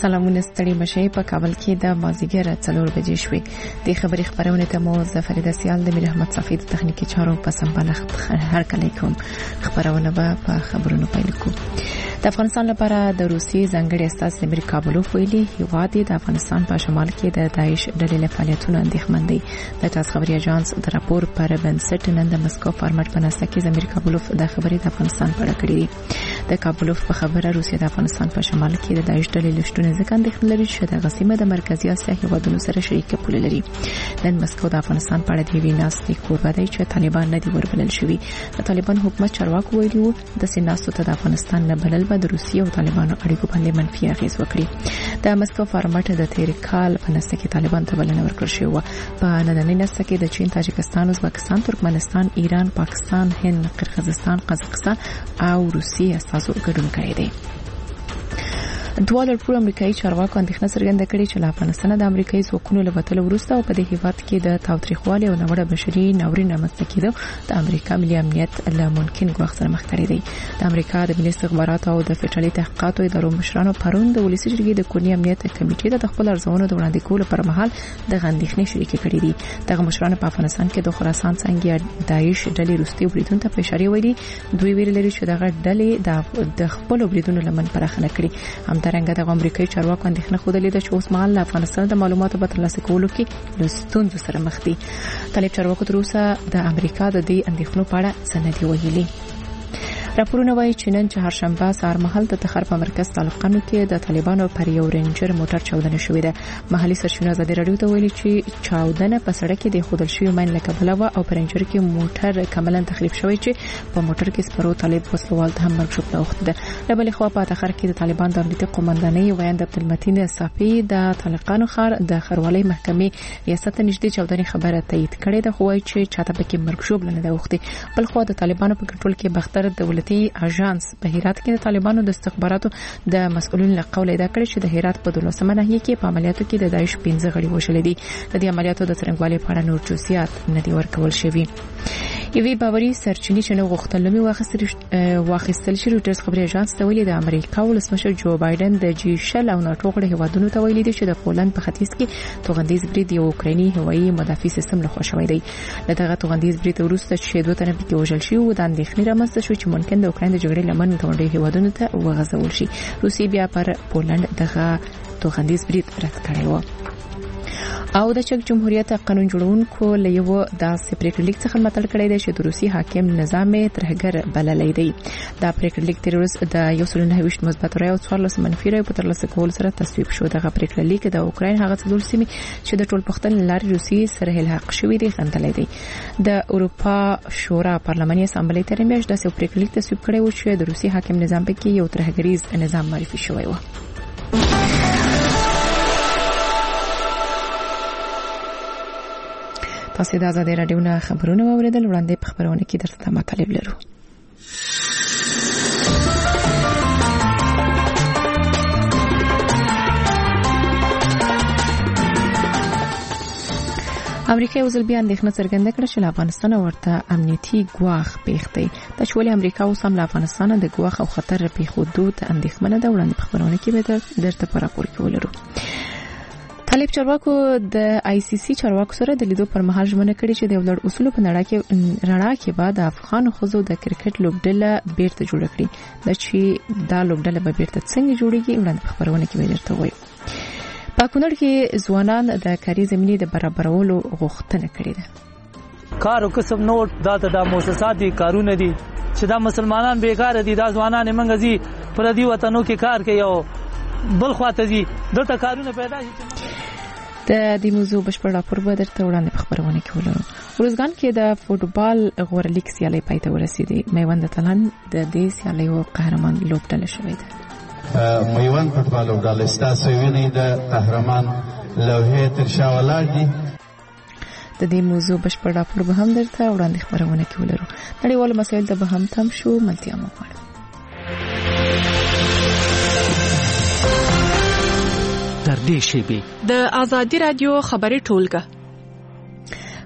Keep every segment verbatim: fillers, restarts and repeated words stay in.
سلامونه ستړي مشه په کابل کې د مازیګر څلور بجې شوې. د خبري خبرونه ته مو ظفر دسیال د میر احمد صافی د تخنیکی چارو په سمبالښت هر کله کوم خبرونه به په خبرونو پیل کوو. د افغانستان لپاره د روسي ځنګړي استاد امیر کابلوف ویلي هیواد د افغانستان په شمال کې د داعش ډلې له فعالیتونو اندېښمن دی. د تاس خبري اژانس د راپور پر بنسټ نن د مسکو فارمټ په ناسته کې امیر کابلوف د خبري د افغانستان په اړه کړی دی. د کابلوف په خبره روسیا د افغانستان په شمال کې د داعش ډلې لشتونه ځکه اندېښنه لري چې د غسیمه د مرکزی اسیا هیوادونو سره شریکه پوله لري. نن مسکو د افغانستان په اړه د وی ناستې کوربه دی چې طالبان نه دی وربلل شوی. د طالبان حکومت چارواکو ویلي وو د سیناستو ته د افغانستان نه بلل به د روسیې او طالبانو اړیکو باندې منفي اغیز وکړي. د مسکو فارمټ د تیر کال په نسته کې طالبان ته بلنه ورکړل شوې و. په نننۍ نسته کې د چین، تاجکستان، ازبکستان، ترکمنستان، ایران، پاکستان، هند، قرغیزستان، قزاقستان او روسیې استازو ګډون کړی دی. دوه لړپوړ امریکایي چارواکو اندېښنه څرګنده کړې چې له افغانستان د امریکایي ځواکونو له وتلو وروسته او په دې هیواد کې د تاوتریخوالي او ناوړه بشري ناورین رامنځته کېدو د امریکا ملي امنیت له ممکن ګواښ سره مخ کړی دی. د امریکا د ملي استخباراتو او د فدرالي تحقیقاتو ادارو مشرانو پرون د ولسي جرګې د کورني امنیت کمیټې ته د خپل ارزونو د وړاندې کولو پر مهال د اندېښنې شریکې کړې دي. دغه مشرانو په افغانستان کې د خراسان څنګه داعش ډلې روسي بریدون ته په اشاره ویلي. دوی ویل لري چې دغه ډلې د خپل بریدونو لمن پراخ نه کړي. همدارنګه د امریکایي چارواکو اندېښنه خوده لیده چې اوس مهال افغانستان د معلوماتو په ترلاسه کولو کې له ستونزو سره مخ دي. طالب چارواکو تر اوسه د امریکا د دې اندېښنو په اړه څه نه دي ویلي. راپورونه وايي چې نن چهارشنبه سهار مهال د تخار په مرکز طالقانو کې د طالبانو پر یو رینجر موټر چاودنه شوې ده. محلي سرچینو ازادي رادیو ته ویلي چې چاودنه په سړک کې د خودل شوی مین له کبله و او پر رینجر کې موټر کاملا تخریب شوی چې په موټر کې سپرو طالب وسلوال هم مرګ شو پلوخت ده. له بلې خوا په تخار کې د طالبان د امنیتي قومندانۍ ویاند عبدالمتین صافی د طالقانو خار د خروالي محکمې ریاست نږدې چاودنې خبره تایید کړې ده، خو وايي چې چاته پکې مرګ شو بلنه ده وختي. بل خو د طالبانو په کنټرول کې بختر دولتي اژانس په هرات کې د طالبانو د استخباراتو د مسؤلین له قوله دا کړی چې د هرات په دولسمه ناحیه کې په عملیاتو کې د داعش پنځه غړي وشل دي. د دې عملیاتو د څرنګوالي په اړه نور جزئیات نه دي ورکول شوي. یوې باوري سرچینې چې نو غوښتل نومي واخیستل واخیستل شي روټرز خبري اژانس ته ویلي د امریکا ولسمشر جو بایدن د جی شل او ناتو غړي هیوادونو ته ویلي دي چې د پولند په ختیځ کې توغندیز برید یو اوکرایني هوایي مدافع سیستم له خوا شوی دی. دغه توغندیز برید وروسته چې دوه تنه پکې وژل شي او د اندېښنې رامنځته شو چې ممکن د اوکراین د جګړې لمن ګاونډي هیوادونو ته وغځول شي. روسي بیا پر پولند دغه توغندیز برید رد کړی و. او د چک جمهوریت قانون جوړونکو له یو د سپریکټ لیک څخه مطلب کړی دی چې د روسي حاکم نظام ترهګر بللی دی. دا پریکټ لیک تروریست د یو سل نه ویشت مثبت رای او څوارلس منفي رای په ترلاسه کول سره تصویب شو. دغه پریکټ لیک د اوکراین هغه څلور سیمې چې د ټول پختن لارې روسي سره الحاق شوی دی غندلې دی. د اروپا شورا پارلماني اسامبلې تر میاشت د پریکټ لیک تصویب کړی و چې د روسي حاکم نظام په کې یو ترهګریز نظام معرفي شوی و. تاسو د آزادۍ رادیو نه خبرونه واوریدل. وړاندې په خبرونه کې درته مطالب لرو. امریکا یو ځل بیا اندېښنه څرګنده کړه چې افغانستان ورته امنیتي ګواښ پیښ دی. د شولې امریکا اوس هم له افغانستان د ګواښ او خطر پیښودو ته اندېښمنه ده. وړاندې په خبرونه کې به درته په راپور کې ولرو. طالب چارواکو د آی سی سی چارواکو سره د لیدو پر مهال ژمنه کړې چې د یو لړ اصولو په نړۍ کې رڼا کې بعد افغان خوځو د کرکټ لوبډله بیرته جوړ کړي. د چې دا لوبډله به بیرته څنګه جوړیږي وړاندې په خبرونه کې به درته وایو. په کونړ کې ځوانان د کاري زمینې د برابرولو غوښتنه کړې ده. کار او کسب نو دا د مؤسسات دي کارونه دي چې دا مسلمانان بیکار دي. دا ځوانان منګه زی پر دې وطنو کې کار کوي او بل خواته دي دلته کارونه پیدا شي. د دې موضوع بشپړ راپور به درته وړاندې په خبرونه کې ولرو. ورزګان کې د فوټبال غورلیګ سیالي پای ته ورسېدې. میوند تلان د دې سیالیو قهرمان لوبډله شوې ده. میوند فوټبال لوبډله ستاسو ویني د قهرمان لوحې تر شا ولاړ دي. د دې موضوع بشپړ راپور به هم درته وړاندې خبرونه کې ولرو. نړیوال مسایل ته به هم تم شو. ملتیا مو غواړم. تر دې شی به د آزادی رادیو خبري ټولګه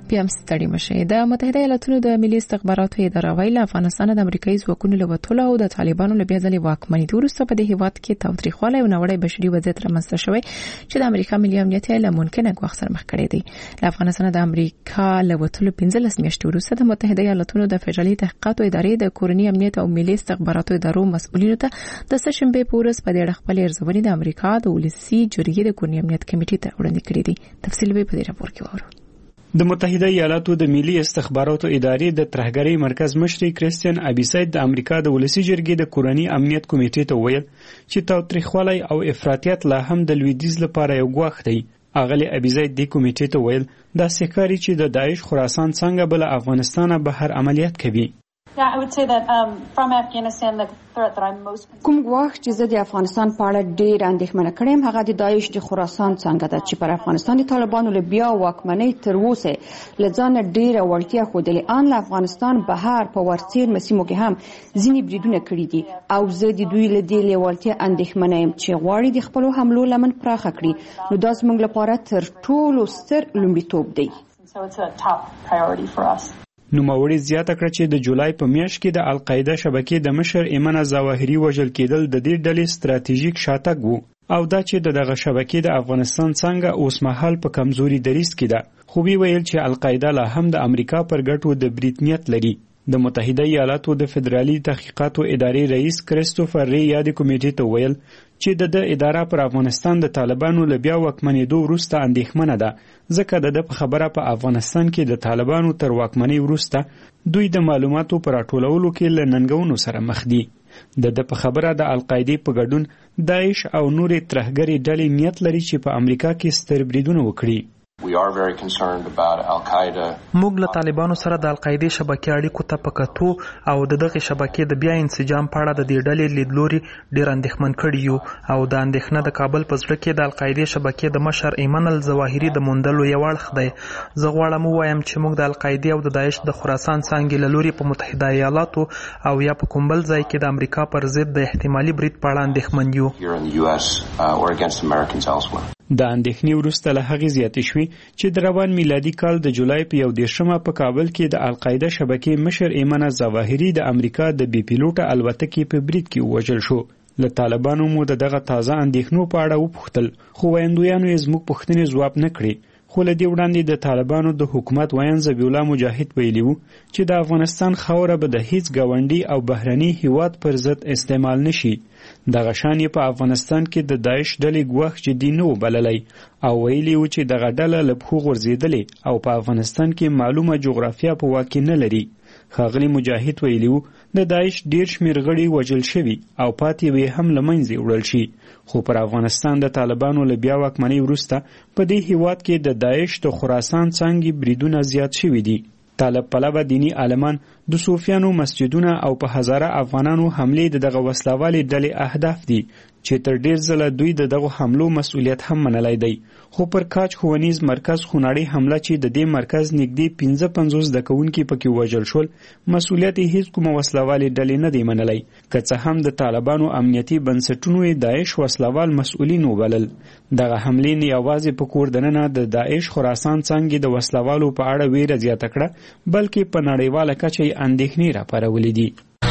بیا هم ستړي مشه. د متحده ایالاتونو د ملي استخباراتو اداره ویلي افغانستان د امریکایي ځواکونو له وټولو او د طالبانو له بیا ځلې واکمنۍ وروسته په دې هیواد کې تاوتریخوالی او ناوړه بشري وضعیت رامنځته شوی چې د امریکا ملي امنیت له ممکنه ګواښ سره مخ کړی دی. له افغانستان د امریکا له وټولو پنځلس میاشتې وروسته د متحده ایالاتونو د فدرالي تحقیقاتو ادارې د کورنی امنیت او ملي استخباراتو ادارو مسؤلینو ته د سشنبه په ورځ په دې اړه خپل ارزونې د امریکا د ولسي جرګې د کورنی امنیت کمیټې ته وړاندې کړې دي. تفصیل به په دې راپور کې وورو. د متحده ایالاتو د ملي استخباراتو ادارې د ترهګرۍ مرکز مشر کریستین ابیساید د امریکا د ولسي جرګې د کورنی امنیت کمیټې ته ویل چې تاوتریخوالی او افراطیت لا هم د لویدیځ لپاره یو ګواښ دی. اغلی ابیزاید د کمیټې ته ویل دا سکاري چې د داعش خراسان څنګه بل افغانستان بهر عملیات کوي. Yeah, I would say that um, from Afghanistan, the threat that I'm most کوم ګواښ چې زه د افغانستان په اړه ډېر اندېښمنه کړم هغه د داعش د خراسان څنګه ده چې پر افغانستان د طالبانو له بیا واکمنۍ تر اوسه له ځانه ډېره وړتیا ښودلې. ان له افغانستان بهر په ورڅېرمه سیمو کې هم ځینې بریدونه کړي دي او زه د دوی له دې لیوالتیا اندېښمنه یم چې غواړي د خپلو حملو لمن پراخه کړي. نو دا زموږ لپاره تر ټولو ستر لومړیتوب دی. So it's a top priority for us. نوموړي زیاته کړه چې د جولای په میاشت کې د القاعده شبکې د مشر ایمن ظواهري وژل کېدل د دې ډلې ستراتیژیک شاتګ وو او دا چې دغه شبکې د افغانستان څنګه اوسمهال په کمزوري دریځ کې ده. خو وی ویل چې القاعده لا هم د امریکا پر ګټو د برید نیت لري. د متحده ایالاتو د فدرالي تحقیقاتو ادارې رئیس کریستوفر ری یاد کمیټې ته ویل چې د اداره پر افغانستان د طالبانو له بیا واکمنېدو وروسته اندېښمنه ده ځکه د خبره په افغانستان کې د طالبانو تر واکمنۍ وروسته دوی د معلوماتو پر راټولولو کې له ننګونو سره مخ دي. د د په خبره د القاعده په ګډون داعش او نورې ترهګرې ډلې نیت لري چې په امریکا کې ستر بریدونه وکړي. We are very concerned about Al-Qaeda. موږ له طالبانو سره د القاعده شبکې اړیکو ته پکاتو او د دغه شبکې د بیا انسجام په اړه د دې ډلې لیدلوري ډیر اندېښمن کړي یو او د اندېښنه د کابل په زړه کې د القاعده شبکې د مشر ایمن الظواهري د موندلو یو اړخ دی. زه غواړم ووایم چې موږ د القاعده او د داعش د خراسان څنګه له لوري په متحده ایالاتو او یا په کوم بل ځای کې د امریکا پر ضد د احتمالي برید په اړه اندېښمن یو. Here in the U S uh, or against Americans elsewhere. د اندېښنې وروسته له هغې زیاتې شوې چې د روان میلادي کال د جولای په یو دېرشمه په کابل کې د القاعده شبکې مشر ایمن ظواهري د امریکا د بې پیلوټه الوتکې په برید کې ووژل شو. له طالبانو مو د دغه تازه اندېښنو په اړه وپوښتل خو ویندویانو یې زموږ پوښتنې ځواب نه کړې. خو له دې وړاندې د طالبانو د حکومت ویاند ذبیح الله مجاهد ویلي وو چې د افغانستان خاوره به د هیڅ ګاونډي او بهرني هیواد پر ضد استعمال نشي. دغه شان یې په افغانستان کې د داعش ډلې ګواښ جدي نه و بللی او ویلي وو چې دغه ډله له پښو غورځېدلې او په افغانستان کې معلومه جغرافیه په واک کې نه لري. ښاغلي مجاهد ویلي وو د داعش ډېر شمېر غړي وژل شوي او پاتې یې هم له منځه وړل شي. خو پر افغانستان د طالبانو له بیا واکمنۍ وروسته په دې هیواد کې د داعش د خراسان څانګې بریدونه زیات شوي دي. طالب پلوه دینی عالمان د صوفیانو مسجدونه او په هزاره افغانانو حملې د دغه وسلوالې ډلې اهداف دي چې تر ډیر ځله دوی د دغه حملو مسؤلیت هم منلی دی. خو پر کاج ښوونیز مرکز خونړۍ حمله چې د دې مرکز نږدې پنځه پنځوس زده کوونکي پکې وژل شول مسؤلیت یې هیڅ کومه وسلوالې ډلې نه دی منلی که څه هم د طالبانو امنیتي بنسټونو یې داعش وسلوال مسؤلین وبلل. دغه حملې نه یوازې په کور دننه د داعش خراسان څانګې د وسلوالو په اړه ویره زیاته کړه بلکې په نړیواله کچه یې اندېښنې راپارولې دي.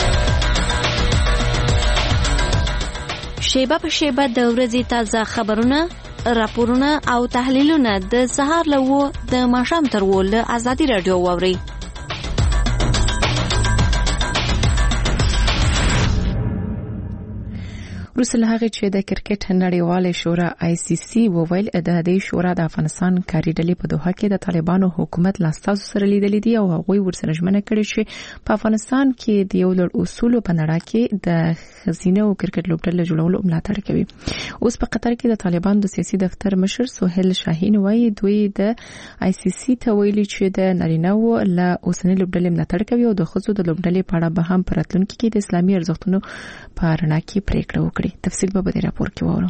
شیبه په شیبه د ورځې تازه خبرونه، راپورونه او تحلیلونه د سهار له وو د ماښام تر وو له ازادي راډیو واورئ. وروسته له هغې چې د کرکټ نړیواله شورا آی سی سی وویل د دې شورا د افغانستان کاري ډلې په دوحه کې د طالبانو حکومت له استازو سره لیدلي دي او هغوی ورسره ژمنه کړې چې په افغانستان کې د یو لړ اصولو په نړۍ کې د ښځینه او کرکټ لوبډلې جوړولو ملاتړ کوي. اوس په قطر کې د طالبانو د سیاسي دفتر مشر سهیل شاهین وایي دوی د آی سی سی ته ویلي چې د نارینه‌وو له اوسنۍ لوبډلې ملاتړ کوي او د ښځو د لوبډلې په اړه به هم په راتلونکي کې د اسلامي ارزښتونو په رڼا کې پریکړه وکړي. تفصیل به په دې راپور کې وورو.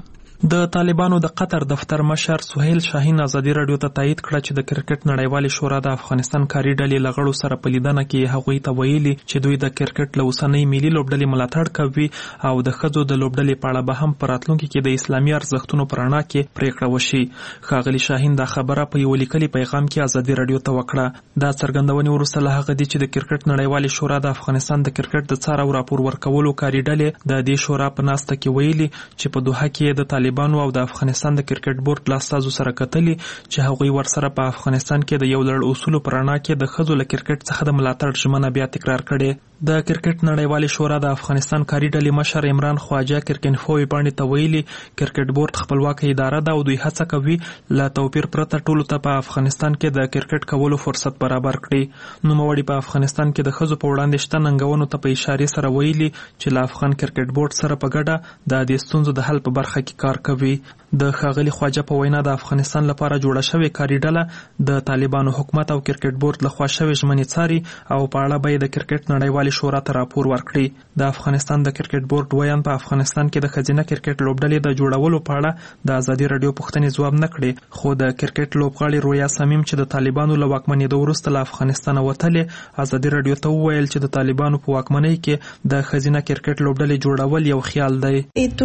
د طالبانو د قطر دفتر مشر سهیل شاهین ازادي رادیو ته تایید کړه چې د کرکټ نړیوالې شورا د افغانستان کاري ډلې لغړو سره په لیدنه کې هغوی ته ویلي چې دوی د کرکټ له اوسنۍ ملي لوبډلې ملاتړ کوي او د ښځو د لوبډلې په اړه به هم په راتلونکي کې د اسلامي ارزښتونو په رڼا کې پریکړه وشي. ښاغلي شاهین دا خبره په یو لیکلي پیغام کې ازادي رادیو ته وکړه. دا څرګندونې وروسته له هغه دي چې د کرکټ نړیوالې شورا د افغانستان د کرکټ د څار او راپور ورکولو کاري ډلې د دې شورا په ناسته کې ویلي چې په دوحه کې د طالبانو او د افغانستان د کرکټ بورډ له استازو سره کتلي چې هغوی ورسره په افغانستان کې د یو لړ اصولو پر رڼا کې د ښځو له کرکټ څخه د ملاتړ ژمنه بیا تکرار کړې. د کرکټ نړیوالې شورا د افغانستان کاري ډلې مشر عمران خواجه کرکنفو باندې ته ویلي کرکټ بورډ خپلواکه اداره ده او دوی هڅه کوي له توپیر پرته ټولو ته په افغانستان کې د کرکټ کولو فرصت برابر کړي. نوموړي په افغانستان کې د ښځو په وړاندې شته ننګونو ته په اشارې سره ویلي چې له افغان کرکټ بورډ سره په ګډه د دې ستونزو د حل په برخه کې کار کوي. د ښاغلي خواجه په وینا د افغانستان لپاره جوړه شوې کاري ډله د طالبانو حکومت او کرکټ بورډ لخوا شوې ژمنې څاري او په اړه به یې د کرکټ نړیوالې شورا ته راپور ورکړي. د افغانستان د کرکټ بورډ ویان په افغانستان کې د ښځینه کرکټ لوبډلې د جوړولو په اړه د ازادي رادیو پوښتنې ځواب نه کړې، خو د کرکټ لوبغاړي رویا سمیم چې د طالبانو له واکمنېدو وروسته له افغانستانه وتلې ازادي رادیو ته وویل چې د طالبانو په واکمنۍ کې د ښځینه کرکټ لوبډلې جوړول یو خیال دی.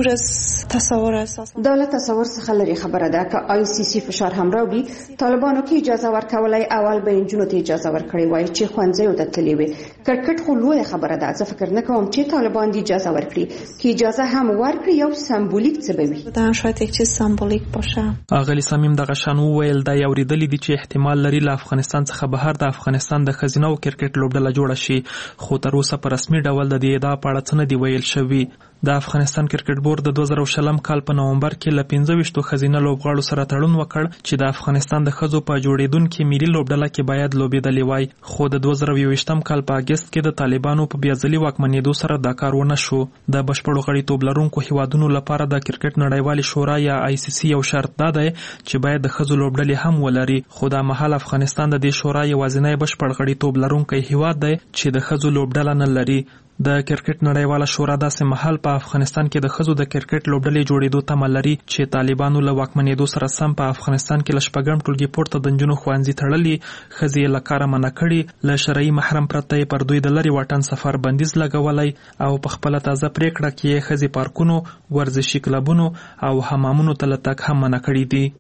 دا له تصور څخه لري خبره ده که آی سی سی فشار هم راوړي طالبانو کې اجازه ورکولای اول به نجونو ته اجازه ورکړي وای چې ښوونځیو ته تللي وي. کرکټ خو لویه خبره ده، زه فکر نه کوم چې طالبان دې اجازه ورکړي که اجازه هم ورکړي یو سمبولیک څه به وي. دا شاید یک چیز سمبولیک باشه. اغلی صمیم دغه شان وویل دا یو ریدلی دي چې احتمال لري له افغانستان څخه بهر د افغانستان د ښځینه او کرکټ لوبډله جوړه شي، خو تر اوسه په رسمي ډول د دې ادعا په اړه څه نه دي ویل شوي. د افغانستان کرکټ بورډ د دوه زره شلم کال په نومبر کې له پنځه ویشتو ښځینه لوبغاړو سره تړون وکړ چې د افغانستان د ښځو په جوړېدونکې ملي لوبډله کې باید لوبېدلې وای، خو د دوه زره یوویشتم کال په اګست کې د طالبانو په بیا ځلي واکمنېدو سره دا کار ونه شو. د بشپړو غړیتوب لرونکو هیوادونو لپاره د کرکټ نړیوالې شورا یا آی سی سی یو شرط دا دی چې باید د ښځو لوبډلې هم ولري، خو دا مهال افغانستان د دې شورا یوازینی بشپړ غړیتوب لرونکی هیواد دی چې د ښځو لوبډله نه لري. د کرکټ نړیواله شورا داسې مهال په افغانستان کې د ښځو د کرکټ لوبډلې جوړېدو تمه لري چې طالبانو له واکمنېدو سره سم په افغانستان کې له شپږم ټولګي پورته د نجونو ښوونځي تړلي، ښځې یې له کاره منع کړي، له شرعي محرم پرته یې پر دوی د لرې واټن سفر بندیز لګولی او په خپله تازه پریکړه کې یې ښځې پارکونو، ورزشي کلبونو او حمامونو ته له تګ هم منع کړي دي.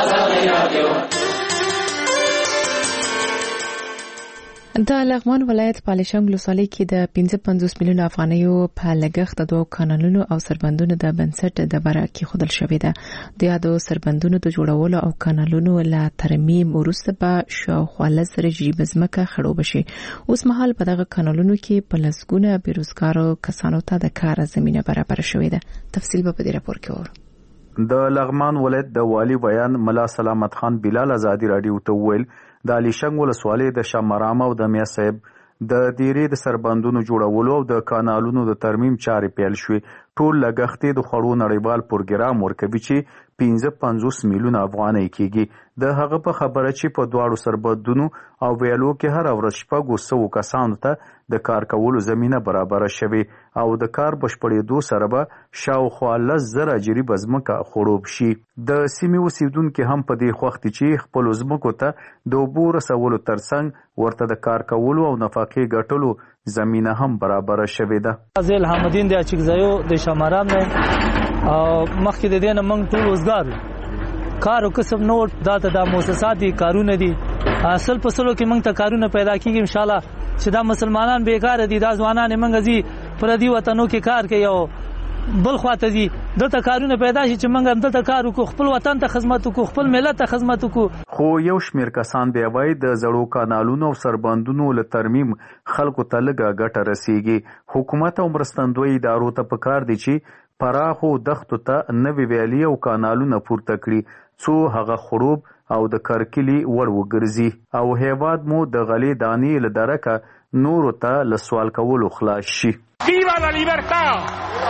د لغمان ولایت پالیشنګ ولسوالۍ کې د پنځه پنځوس میلیون افغانیو په لګښت د دوه کانالونو او سربندونو د بنسټ د بره کې خودل شوې ده. د یادو سربندونو د جوړولو او کانالونو له ترمیم وروسته به شاوخوا لس زره جریبه ځمکه خړوبه شي. اوس مهال په دغه کانالونو کې په لسګونه بیروزګارو کسانو ته د کار زمینه برابر شوې ده. تفصیل به په دې راپور کې ورو. د لغمان ولایت د والی بیان ملا سلامت خان بلال ازادي رادیو ته ویل د علیشنګ ولسوالۍ د شامرام او د میا صاحب د دیرې د سربندونو جوړولو او د کانالونو د ترمیم چارې پیل شوې. ټول لګښت د خړو نړیوال پروګرام ورکوي چې پنځه پنځوس میلیون افغانۍ کېږي. د هغه په خبره چې په دواړو سربندونو او ویالو کې هر ورځ شپږو سوو کسانو ته د کار کولو زمینه برابره شوې او د کار بشپړېدو سره به شاوخوا لس زره جریبه ځمکه خړوب شي. د سیمې اوسیدونکي هم په دې خوښ دي چې خپلو ځمکو ته د اوبو رسولو ترڅنګ ورته د کار کولو او نفقې ګټلو زمینه هم برابره شوې ده. زه الحمد الدین د اچکزایو د شامرام نه او مخکې د دې نه موږ ټول روزګار کار او کسب نور دا ته د مؤسسات دي کارونه دي اصل په سلو کې موږ ته کارونه پیدا کیږي ان شاء الله چې دا مسلمانان بیکار دي دا ځوانان موږ زی پر دې وطنو کې کار کوي او بل خواته دي دته کارونه پیدا شي چې موږ هم دته کار وکړو خپل وطن ته خدمت وکړو خپل ملت ته خدمت وکړو. خو یو شمیر کسان بیا وایي د زړو کانالونو او سربندونو له ترمیم خلکو ته لږه ګټه رسیږي. حکومت او مرستندوی ادارو ته پکار دي چې پراخو دښتو ته نوې ویالې او کانالونه پورته کړي څو هغه خړوب او د کرکلي ور وګرځي او هیواد مو د غلې دانې له درکه نورو ته له سوال کولو خلاص شي. ویوا لا لیبرتا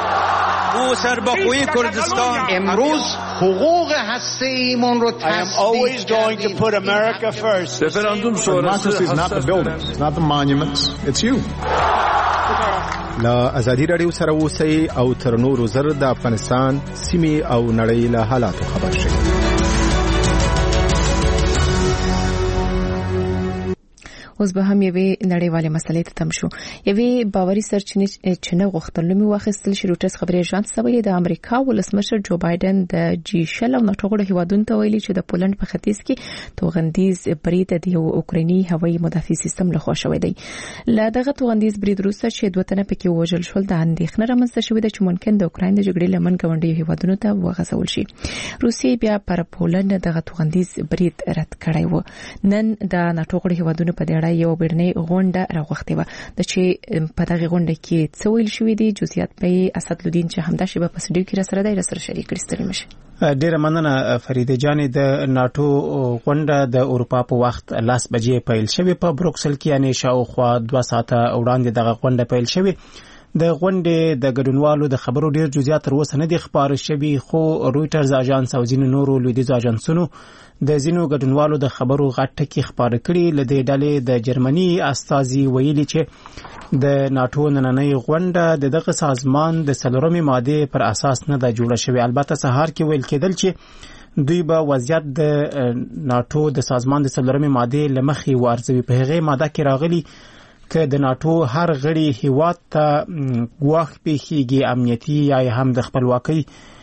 او سربخوی کردستان امروز حقوق هسته‌ایمون رو I am always going to put America first. Referendum sonrası not the buildings, not the monuments, it's you. لا ازادي رادیو سره اوسئ او تر نورو زر د افغانستان سیمې او نړۍ له حالاتو خبر شئ. اوس به هم یوې نړیوالې مسلې ته تم شو. یوې باوري سرچینې چې نه غوښتل نومي واخیستل شي روټرز خبري اژانس سوي د امریکا ولسمشر جو بایدن د جی شل او ناتو غړو هیوادونو ته ویلي چې د پولند په ختیځ کې توغندیز برید د یو اوکرایني هوایي مدافع سیستم لخوا شوی دی. له دغه توغندیز برید وروسته چې دوه تنه پکې وژل شول د اندېښنه رامنځته شوې ده چې ممکن د اوکراین د جګړې لمن ګاونډي هیوادونو ته وغځول شي. روسیې بیا پر پولند دغه توغندیز برید رد کړی و. نن د ناتو غړو هیوادونو په یو بیرنۍ غونډه راغوښتې وه د چې په دغه غونډه کې څه ویل شوي دي. جزئیات به اسدالدین چې همدا شی په سټډیو کې را سره دی را سره شریک کړي. ستړي مشه. ډیره مننه فریده جانې. د ناتو غونډه د اروپا په وخت لاس بجې پیل شوې په بروکسل کې، یعنی شاوخوا دوه ساعته وړاندې دغه غونډه پیل شوې. د غونډې د ګډونوالو د خبرو ډیر جزئیات تر اوسه نه دي خبر شوي، خو رويټرز اژانس او ځینو نورو لویدیځ اژانسونو د ځینو ګډونوالو د خبرو غټ ټکي خبر کړي. لدې ډلې د جرمني استازي ویلي چې د ناتو نننۍ غونډه د دغه سازمان د څلورمې ماده پر اساس نه ده جوړه شوې. البته سهار کې ویل کېدل چې دوی به وضعیت د ناتو د سازمان د څلورمې ماده لمخې وارزوي. په هغه ماده کې راغلي که د ناتو هر غړي هیواد ته ګواښ پیښیږي امنیتي یا هم د خپلواکۍ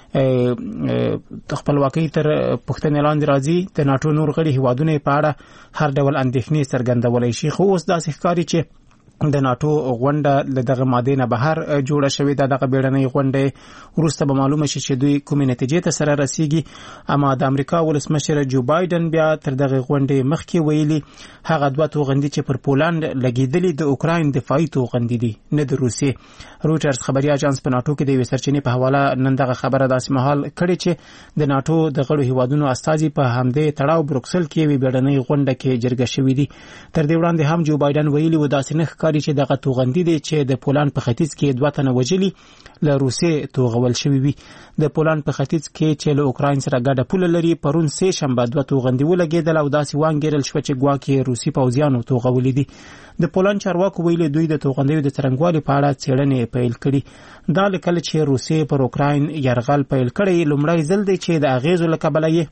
خپلواکۍ تر پښتنې لاندې راځي، د ناتو نور غړي هیوادونه په اړه هر ډول اندېښنې څرګندولای شي. خو اوس داسې ښکاري چې د ناتو غونډه له دغه ماده نه بهر جوړه شوې ده. دغه بیړنۍ غونډه وروسته به معلومه شي چې دوی کومې نتیجې ته سره رسیږي. اما د امریکا ولسمشر جو بایدن بیا تر دغه غونډې مخکې ویلي هغه دوه توغندي چې پر پولند لګیدلې د اوکراین دفاعي توغندي دي، نه د روسیې. روټرز خبري اژانس په ناتو کې د یوې سرچینې په حواله نن دغه خبره داسې مهال کړې چې د ناتو د غړو هیوادونو استازي په همدې تړاو بروکسل کې یوې بیړنۍ غونډه کې جرګه شوې دي. تر دې وړاندې هم جو بایدن ویلي و داسې نه ښکاري چې دغه توغندي دي چې د پولند په ختیځ کې دوه تنه وژلي له روسیې توغول شوی وي. د پولند په ختیځ کې چې له اوکراین سره ګډه پوله لري پرون سه شنبه دوه توغندي ولګېدل او داسې وانګیرل شو چې ګواکې روسي پوځیانو توغولې دي. د پولند چارواکو ویلي دوی د توغندیو د څرنګوالي په اړه څېړنې پیل کړي. دا لکه چې روسیې پر اوکراین یرغل پیل کړی لومړی ځل دی چې د اغیزو له کبله یې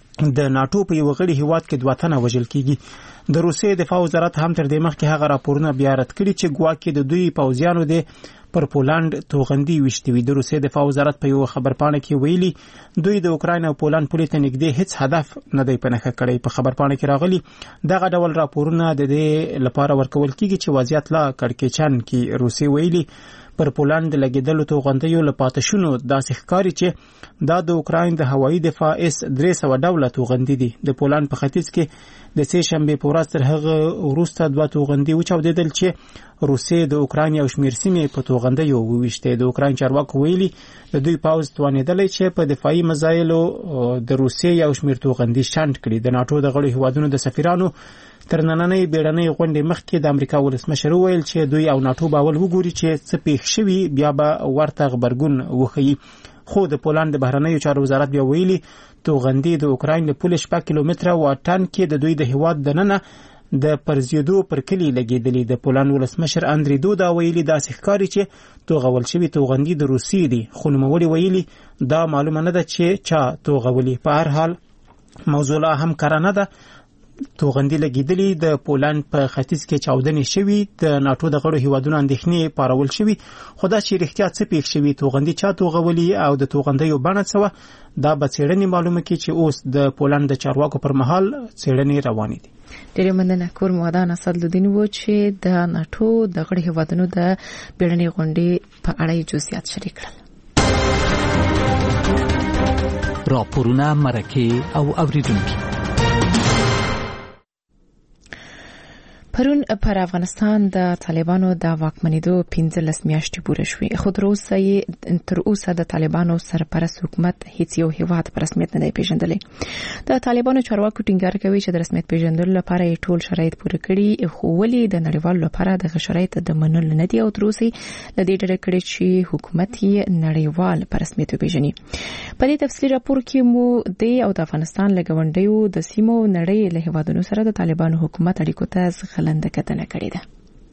د ناتو په یو غړي هیواد کې دوه تنه وژل کیږي. د روسیې دفاع وزارت هم تر دې مخکې هغه راپورونه بیا رد کړي چې ګواکې د دوی پوځیانو د پر پولند توغندي وشتي وي. د روسیې دفاع وزارت په یو خبرپاڼه کې ویلي دوی د اوکراین او پولند پولې ته نږدې هیڅ هدف نه دی پنهخه کړی. په خبرپاڼه کې راغلي دغه ډول راپورونه د دې لپاره ورکول کیږي چې وضعیت لا کړکېچن کې. روسیې ویلي پر پولند لګیدلو توغندیو له پاتشونو داسې ښکاري چې دا د اوکراین د هوایي دفاع اس درې سوه ډوله توغندي دي. د پولند په ختیځ کې د سه شنبې په ورځ تر هغه وروسته دوه توغندي وچاودېدل چې روسیې د اوکراین یو شمېر سیمې په توغندیو وویشتې. د اوکراین چارواکو ویلي د دوی پوځ توانېدلی چې په دفاعي مزایلو د روسیې یو شمېر توغندي شنډ کړي. د ناتو د غړو هیوادونو د سفیرانو تر نننۍ بیړنۍ غونډې مخکې د امریکا ولسمشر وویل چې دوی او ناتو باول وګوري چې څه پیښ شوي بیا به ورته غبرګون وښیي. خو د پولند د بهرنیو چارو وزارت بیا ویلي توغندي د اوکراین له پولې شپږ کیلومتره واټن کې د دوی د هیواد دننه د پرزیدو پر کلی لګیدلې. د پولند ولسمشر اندری دودا ویلي داسې ښکاري چې توغول شوي توغندي د روسیې دي، خو نوموړي ویلي دا معلومه نه ده چې چا توغولي. په هر حال موضوع لا هم کره نه ده. توغندي لګیدلې د پولند په ختیځ کې چاودنې شوي، د ناتو د غړو هیوادونو اندېښنې پارول شوي. خو دا چې رښتیا څه پیښ شوي، توغندي چا توغولي او د توغندیو بڼه څه وه، دا به څېړنې معلومه کړي چې اوس د پولند د چارواکو پر مهال څېړنې روانې دي. ډېرې مننه کور موادان اسدالدین و چې د ناتو د غړو هیوادونو د بیړنۍ غونډې په اړه جزئیات شریک کړل. راپورونه مرکه او اوریدونکي. پرون پر افغانستان د طالبانو د واکمنېدو پنځلس میاشتې پوره شوې، خو تر اوسه یې تر اوسه د طالبانو سرپرست حکومت هیڅ یو هیواد په رسمیت نه دی پیژندلی. د طالبانو چارواکو ټینګار کوي چې د رسمیت پیژندلو لپاره یې ټول شرایط پوره کړي، خو ولې د نړیوالو لپاره دغه شرایط د منلو نه دي او تر اوسه له دې ډډه کړې چې حکومت یې نړیوال په رسمیت وپیژني. په دې تفصیلي راپور کې مو د او د افغانستان له ګاونډیو د سیمو نړۍ له هیوادونو سره د طالبانو حکومت اړیکو ته غلنده کتنه کړې ده.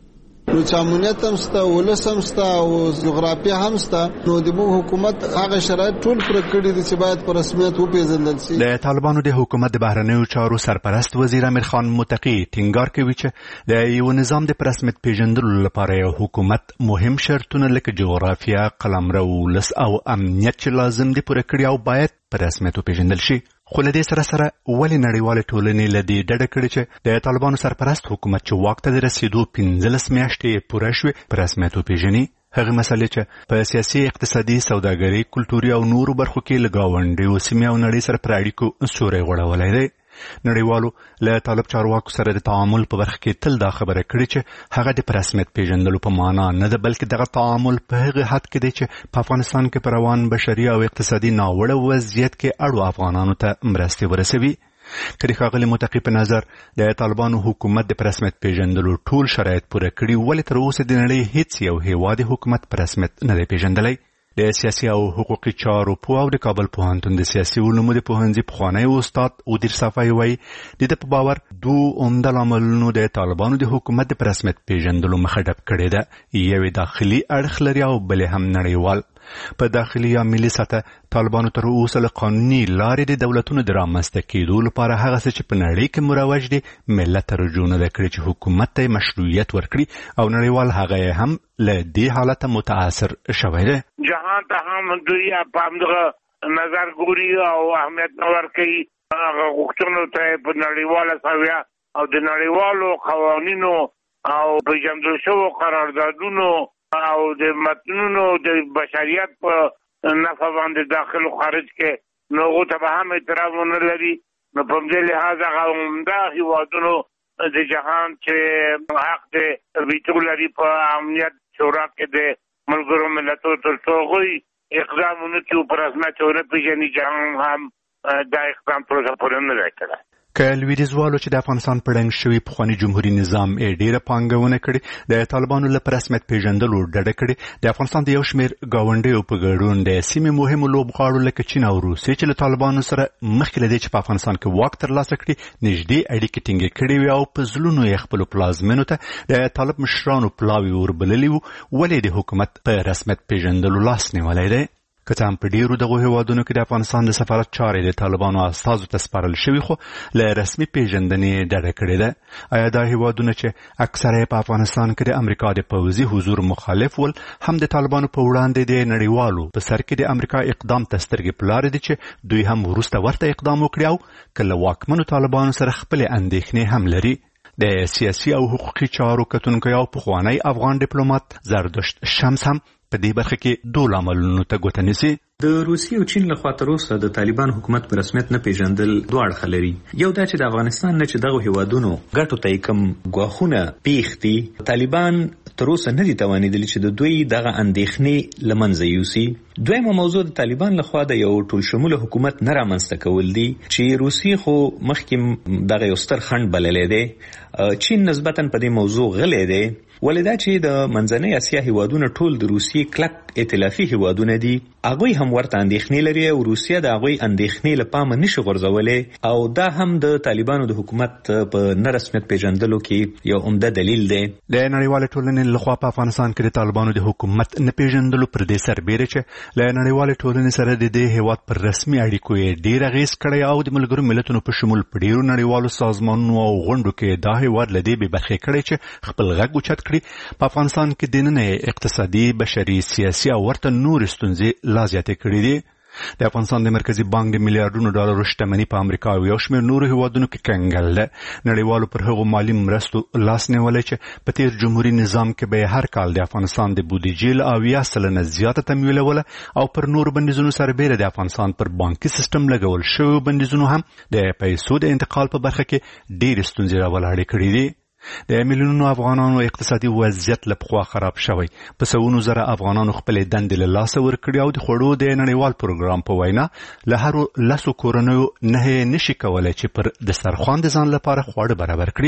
نو چامونیت هم ستا، ولس هم ستا او جغرافیه هم ستا، نو د موږ حکومت هغه شرایط ټول پر کړی دي چې باید په رسمیت وپیژندل شي. د طالبانو د حکومت د بهرنیو چارو سرپرست وزیر امیر خان متقی ټینګار کوي چې د یو نظام د رسمیت پیژندلو لپاره یو حکومت مهم شرطونه لکه جغرافیه، قلمرو، ولس او امنیت چې لازم دي پوره کړي او باید په رسمیت وپیژندل شي. خو له دې سره سره ولې نړیوالې ټولنې له دې ډډه کړې چې د طالبانو سرپرست حکومت چې واک ته د رسېدو پنځلس میاشتې پوره شوې په رسمیت وپیژني؟ هغه مسلې چې په سیاسي، اقتصادي، سوداګري، کلتوري او نورو برخو کې له ګاونډیو سیمې او نړۍ سره پر اړیکو سوری غوړولی دی. نړیوالو له طالب چارواکو سره د تعامل په برخه کې تل دا خبره کړې چې هغه د رسمیت پیژندلو په معنا نه ده، بلکې دغه تعامل په هغه حد کې دی چې په افغانستان کې په روان بشري او اقتصادي ناوړه وضعیت کې اړو افغانانو ته مرستې ورسوي. که د ښاغلي متقي په نظر د طالبانو حکومت د رسمیت پیژندلو ټول شرایط پوره کړي، ولې تر اوسه د نړۍ هیڅ یو هیواد حکومت په رسمیت نه دی پیژندلی؟ د سیاسي او حقوقي چارو پوه او د کابل پوهنتون د سیاسي علومو د پوهنځي پخوانی استاد ادیر صفای وایي د ده په باور دوه عمده لاملونو د طالبانو د حکومت د رسمیت پیژندلو مخه ډپ کړې ده. یو داخلي اړخ لري او بل هم نړیوال. په داخلي یا ملي سطح طالبانو تر اوسه له قانوني لارې د دولتونو د رامنځته کېدو لپاره هغه څه چې په نړۍ کې مروج دي ملت ته رجوع نه ده کړې چې حکومت ته مشروعیت ورکړي او نړیوال هغه هم له دې حالته متاثر شوی دی. جهان ته هم دوی په همدغه نظر ګوري او اهمیت نه ورکوي هغه غوښتنو ته په نړیواله سویه او د نړیوالو قوانینو او پیژندل شویو قراردادونو او د متنونو د بشریت په نفع باندې داخل او خارج کې نو هغو ته به هم احترام ونه لري. نو په همدې لحاظ هغه عمده هېوادونو د جهان چې حق د ویتو لري په امنیت شورا کې د ملګرو ملتونو تر څو هغوی اقدام ونه کړي په رسمیت ونه پېژني، جهان هم دا اقدام تر اوسه پورې نه دی کړی. که لویدیځوالو چې د افغانستان په ړنګ شوي پخواني جمهوري نظام یې ډېره پانګونه کړې، د طالبانو له رسمیت پیژندلو ډډه کړې، د افغانستان د یو شمېر ګاونډیو په ګډون د سیمې مهمو لوبغاړو لکه چین او روسیې چې له طالبانو سره مخکې له دې چې په افغانستان کې واک ترلاسه کړي نږدې اړیکې ټینګې کړې وې او په زړونو یې خپلو پلازمینو ته د طالب مشرانو پلاوي وربللي وو، ولې د حکومت په رسمیت پیژندلو لاس نیولی دی؟ که څه هم په ډېرو دغو هېوادونو کې د افغانستان د سفارت چارې د طالبانو استازو ته سپارل شوي، خو له رسمي پیژندنې ډډه کړې ده. آیا دا هېوادونه چې اکثره یې په افغانستان کې د امریکا د پوځي حضور مخالف ول هم د طالبانو په وړاندې د نړیوالو په سر کې د امریکا اقدام ته سترګې په لارې دي چې دوی هم وروسته ورته اقدام وکړي او که له واکمنو طالبانو سره خپلې اندېښنې هم لري؟ د سیاسي او حقوقي چارو کتونکی او پخوانی افغان ډیپلومات زردشت شمس هم په دې برخه کې دوه لاملونو ته ګوته نیسي. د روسیې او چین لخوا تر اوسه د طالبان حکومت په رسمیت نه پیژندل دوه اړخه لري. یو دا چې د افغانستان نه چې دغه هیوادونو ګټو ته کوم ګواښونه پیښ دي، طالبان تر اوسه نه دي توانېدلي چې د دوی دغه اندېښنې له منځه یوسي. دویمه موضوع د طالبان لخوا د یو ټول شموله حکومت نه رامنځته کول دي چې روسیې خو مخکې دغه یو ستر خنډ بللی دی. چین نسبتا په دې موضوع غلی دی، ولې دا چې د منځنۍ اسیا هیوادونه ټول د روسیې کلک ائتلافي هیوادونه دي، هغوی هم ورته اندېښنې لري او روسیه د هغوی اندېښنې له پامه نشي غورځولی او دا هم د طالبانو د حکومت په نه رسمیت پیژندلو کې یو عمده دلیل دی. د نړیوالې ټولنې لخوا په افغانستان کې د طالبانو د حکومت نه پیژندلو پر دې سربیره چې له نړیوالې ټولنې سره د دې هیواد پر رسمي اړیکو یې ډېر اغېز کړی او د ملګرو ملتونو په شمول په ډېرو نړیوالو سازمانونو او غونډو کې دا هیواد له دې بې برخې کړی چې خپل غږ اوچت کړي. په افغانستان کې دننه اقتصادي، بشري، سیاسي او ورته نورې ستونزې لا زیاتې کړي دي. د افغانستان د مرکزي بانک د میلیارډونو ډالرو شتمني په امریکا او یو شمېر نورو هیوادونو کې کنګل ده. نړیوالو پر هغو مالي مرستو لاس نیولی چې په تیر جمهوري نظام کې به هر کال د افغانستان د بودیجې له اویا سلنه زیاته تمویلوله او پر نورو بندیزونو سربیره د افغانستان پر بانکي سیستم لګول شویو بندیزونو هم د پیسو د انتقال په برخه کې ډېرې ستونزې راولاړې کړي دي. د میلیونونو افغانانو اقتصادي وضعیت له پخوا خراب شوی، په سوونو زره افغانانو خپلې دندې له لاسه ورکړي او د خوړو د نړیوال پروګرام په وینا له هرو لسو کورنیو نه نشي کولی چې پر دسترخوان د ځان لپاره خواړه برابر کړي.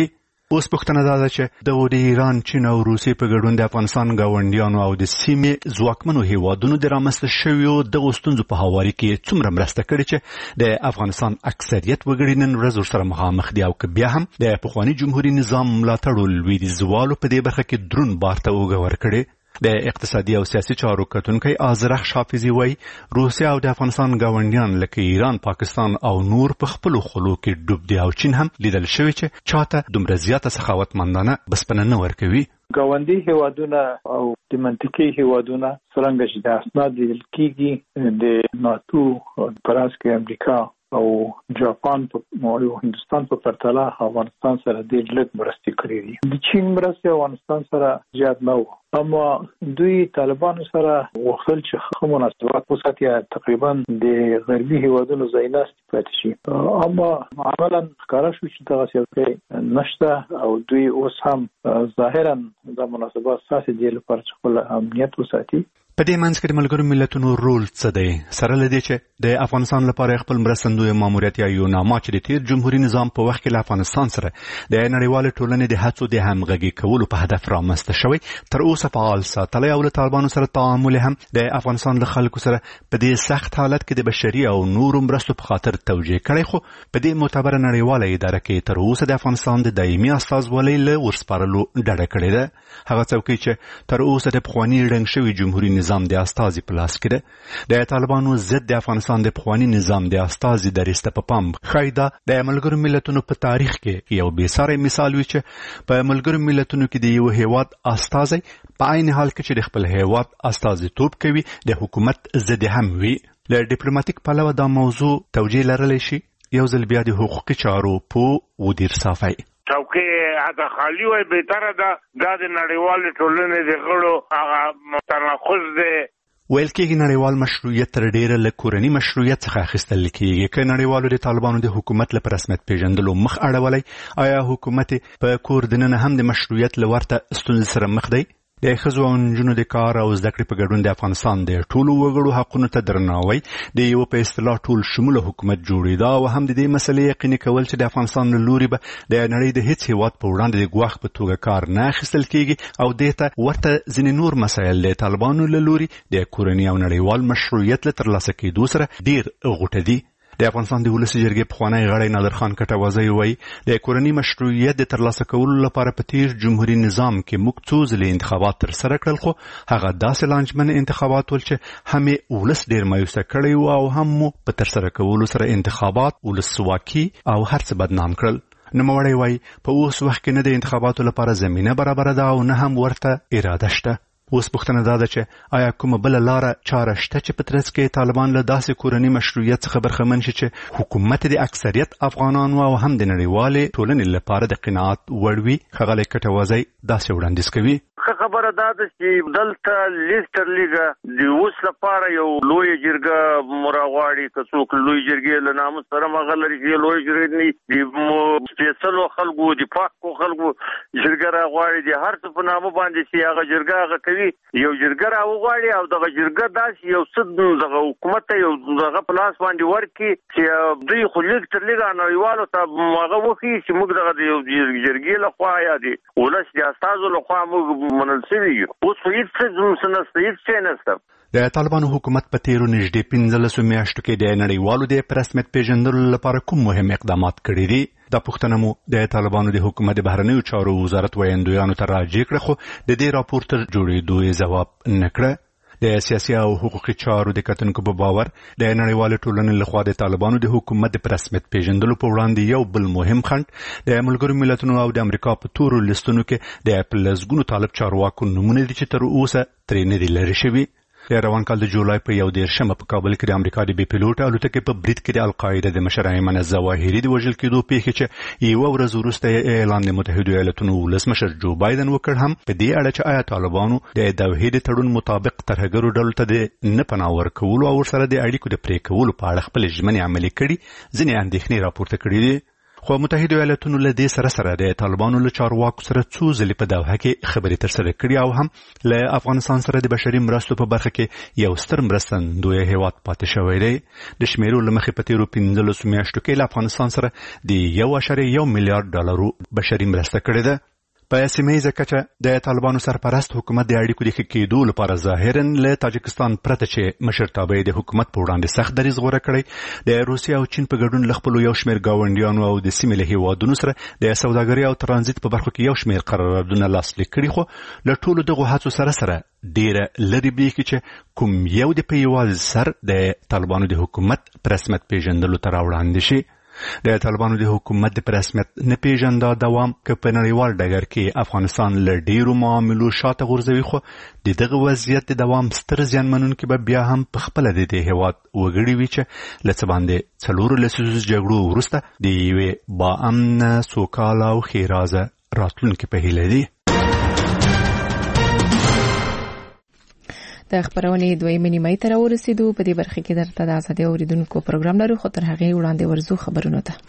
اوس پوښتنه دا ده چې د ایران، چین او روسیې په ګډون د افغانستان ګاونډیانو او د سیمې ځواکمنو هیوادونو د رامنځته شویو دغو ستونزو په هواري کې څومره مرسته کړې چې د افغانستان اکثریت وګړي نن ورځ ورسره مخامخ دي، او که بیا هم د پخواني جمهوري نظام ملاتړو لویدیځوالو په دې برخه کې دروند بار ته اوږه ورکړې. د اقتصادي او سیاسي چارو کتونکی آزرخ حافظي وایي روسیه او د افغانستان ګاونډیان لکه ایران، پاکستان او نور په خپلو خلو کې ډوب دي، او چین هم لیدل شوی چې چاته دومره زیاته سخاوتمندانه بسپنه نه ورکوي. ګاونډي هیوادونه او د منطقي هیوادونه څرنګه چې د اسناد لیدل کیږي د ناتو پراس کې امریکا او جاپان په او هندستان په پرتله افغانستان سره ډېر لږ مرستې کړې دي. د چین مرستې افغانستان سره زیات نه و، اما دوی طالبانو سره غوښتل چې ښه مناسبات وساتي، تقریبا د غربي هیوادونو ځای ناستې پاتې شي، اما عملا ښکاره شو چې دغه سیاسي نشته او دوی اوس هم ظاهرا د مناسبات ساتي دي لپاره چې خپل امنیت وساتي. په دې منځ کې د ملګرو ملتونو رول څه دی؟ سره له دې چې د افغانستان لپاره خپل مرستندوی ماموریت یا یوناما چې د تیر جمهوریت نظام په وخت کې له افغانستان سره د نړیوال ټولنې د هڅو د همغږي کولو په هدف رامنځته شوی، تر اوسه فعال ساتلی او له طالبانو سره تعامل هم د افغانستان له خلکو سره په دې سخت حالت کې د بشري او نورو مرستو په خاطر توجیه کړی، خو په دې معتبره نړیواله اداره کې تر اوسه د افغانستان د دایمي استازولۍ له ورسپارلو ډډه کړې ده. هغه څوکۍ چې تر اوسه د پخواني ړنګ شوي جمهوریت نظام د استازي په لاس کې ده، د طالبانو ضد د افغانستان د پخواني نظام د استازي درسته په پام ښایي دا د ملګرو ملتونو په تاریخ کې یو بېساری مثال وي چې په ملګرو ملتونو کې د یو هیواد استازی په عین حال کې چې د خپل هیواد استازیتوب کوي د حکومت ضد هم وي. له ډیپلوماټیک پلوه دا موضوع توجیه لرلی شي. یو ځل بیا د حقوقي چارو په ودیر صافی چوکې هغه خالی وای بهتره ده دا د نړیوال ټولنې د غړو هغه تناقض دی. ویل کېږي نړیوال مشروعیت تر ډیره له کورني مشروعیت څخه اخیستل کېږي. که نړیوالو د طالبانو د حکومت له رسمیت پیژندلو مخ اړولی، آیا حکومت په کور دننه هم د مشروعیت له ورته ستونزې سره مخ دی؟ د ښځو او نجونو د کار او زده کړې په ګډون د افغانستان د ټولو وګړو حقونو ته درناوی د یو په اصطلاح ټول شموله حکومت جوړېدا، او هم د دې مسلې یقیني کول چې د افغانستان له لوري به د نړۍ د هیڅ هیواد په وړاندې د ګواښ په توګه کار نه اخیستل کېږي، او دې ته ورته ځینې نور مسایل د طالبانو له لوري د کورني او نړیوال مشروعیت له ترلاسه کېدو سره ډېر غوټه دي. د افغانستان د ولسي جرګې پخوانی غړی نادر خان کټوازی وایي د کورني مشروعیت د ترلاسه کولو لپاره په تیر جمهوري نظام کې موږ څو ځلې انتخابات ترسره کړل، خو هغه داسې لانجمن انتخابات ول چې هم یې ولس ډېر مایوسه کړی و او هم مو په ترسره کولو سره انتخابات ولسواکي او هر څه بدنام کړل. نوموړی وایي په اوس وخت کې نه د انتخاباتو لپاره زمینه برابره ده او نه هم ورته اراده شته. اوس پوښتنه دا ده چې آیا کومه بله لاره چاره شته چې په ترڅ کې طالبان له داسې کورني مشروعیت څخه برخمن شي چې حکومت د اکثریت افغانانو او هم د نړیوالې ټولنې لپاره د قناعت وړ وي؟ ښاغلی کټوازی داسې وړاندیز کوي. خبره دا ده چې دلته لیستر لیګه د اوس لپاره یو لوی جرګه مراغواړي، که څوک لوی جرګې له ناموس سره مغه لري چې لوی جرګې د سپېڅلو خلکو د پاکو خلکو جرګه راغواړي، د هر څه په نامه باندې چې هغه جرګه هغه کوي یو جرګه راوغواړي او دغه جرګه داسې یو څه دغه حکومت ته یو دغه په لاس باندې ورکړي چې دوی خو لیګ تر لیګه نړیوالو ته هغه وښیي چې موږ دغه د یو جرګې لخوا یا د ولس د استازو لخوا موږ منل شوي یو. اوس خو هېڅ څه نشته، هېڅ شی نشته. د طالبانو حکومت په تیرو نږدې پنځلسو میاشتو کې د نړیوالو د په رسمیت پیژندلو لپاره کوم مهم اقدامات کړي دي؟ دا پوښتنه مو د طالبانو د حکومت د بهرنیو چارو وزارت ویاندویانو ته راجع کړه، خو د دې راپور تر جوړېدو یې ځواب نه کړه. د سیاسي او حقوقي چارو د کتونکو په باور د نړیوالې ټولنې لخوا د طالبانو د حکومت د رسمیت پیژندلو په وړاندې یو بل مهم خنډ د ملګرو ملتونو او د امریکا په تورو لیستونو کې د پلزګونو طالب چارواکو نمونه دي چې تر اوسه ترې نه دي لرې شوي. د روان کال د جولای په یو دېرشمه په کابل کې د امریکا د بي پیلوټ الوتکې په برید کې د القاعده د مشر ایمن الظواهري د وژل کېدو پیښې چې یوه ورځ وروسته اعلان د متحدو ایالتونو ولسمشر جو بایدن وکړ هم په دې اړه چې آیا طالبانو د دوحې د تړون مطابق ترهګرو ډلو ته د نه پناه ورکولو او ورسره د اړیکو د پرې کولو په اړه خپلې ژمنې عملي کړي ځینې اندېښنې راپورته کړي دي. خو متحده ایالاتونو له دې سره سره د طالبانو له چارواکو سره څو ځلې په دوحه کې خبرې ترسره کړې او هم له افغانستان سره د بشري مرستو په برخه کې یو ستر مرستندوی هیواد پاتې شوی دی. د شمیرو له مخې په تیرو پنځلسو میاشتو کې له افغانستان سره د یو اعشاریه یو میلیارډ ډالرو بشري مرسته کړې ده. په سیمه کچه د طالبانو سرپرست حکومت د اړیکو د ښه کېدو لپاره ظاهرا له تاجکستان پرته چې مشرتابه د حکومت په وړاندې سخت دریځ غوره کړی د روسیې او چین په ګډون له خپلو یو شمېر ګاونډیانو او د سیمې له هیوادونو سره د سوداګرۍ او ترانزیت په برخو کې یو شمېر قراردادونه لاسلیک کړي. خو له ټولو دغو هڅو سره سره ډیره لرې بیخي چې کوم یو د په یوازې سر د طالبانو د حکومت په رسمیت پیژندلو ته راوړاندې شي. د طالبانو د حکومت د رسمیت نه پیژندا دوام که په نړیوال ډګر کې افغانستان له ډیرو معاملو شاته غورځوي، خو د دغه وضعیت د دوام ستر زیانمنونکي به بیا هم په خپله د دې هیواد وګړي وي چې له څه باندې څلورو لسیزو جګړو وروسته د یوې باامنه سوکاله او ښېرازه راتلونکي په هیله دي. د خبرونې دویمې نیمایي ته راورسېدو. په دې برخه کې درته د ازادۍ اوریدونکو پروګرام لرو، خو تر هغې وړاندې ورځو خبرونو ته.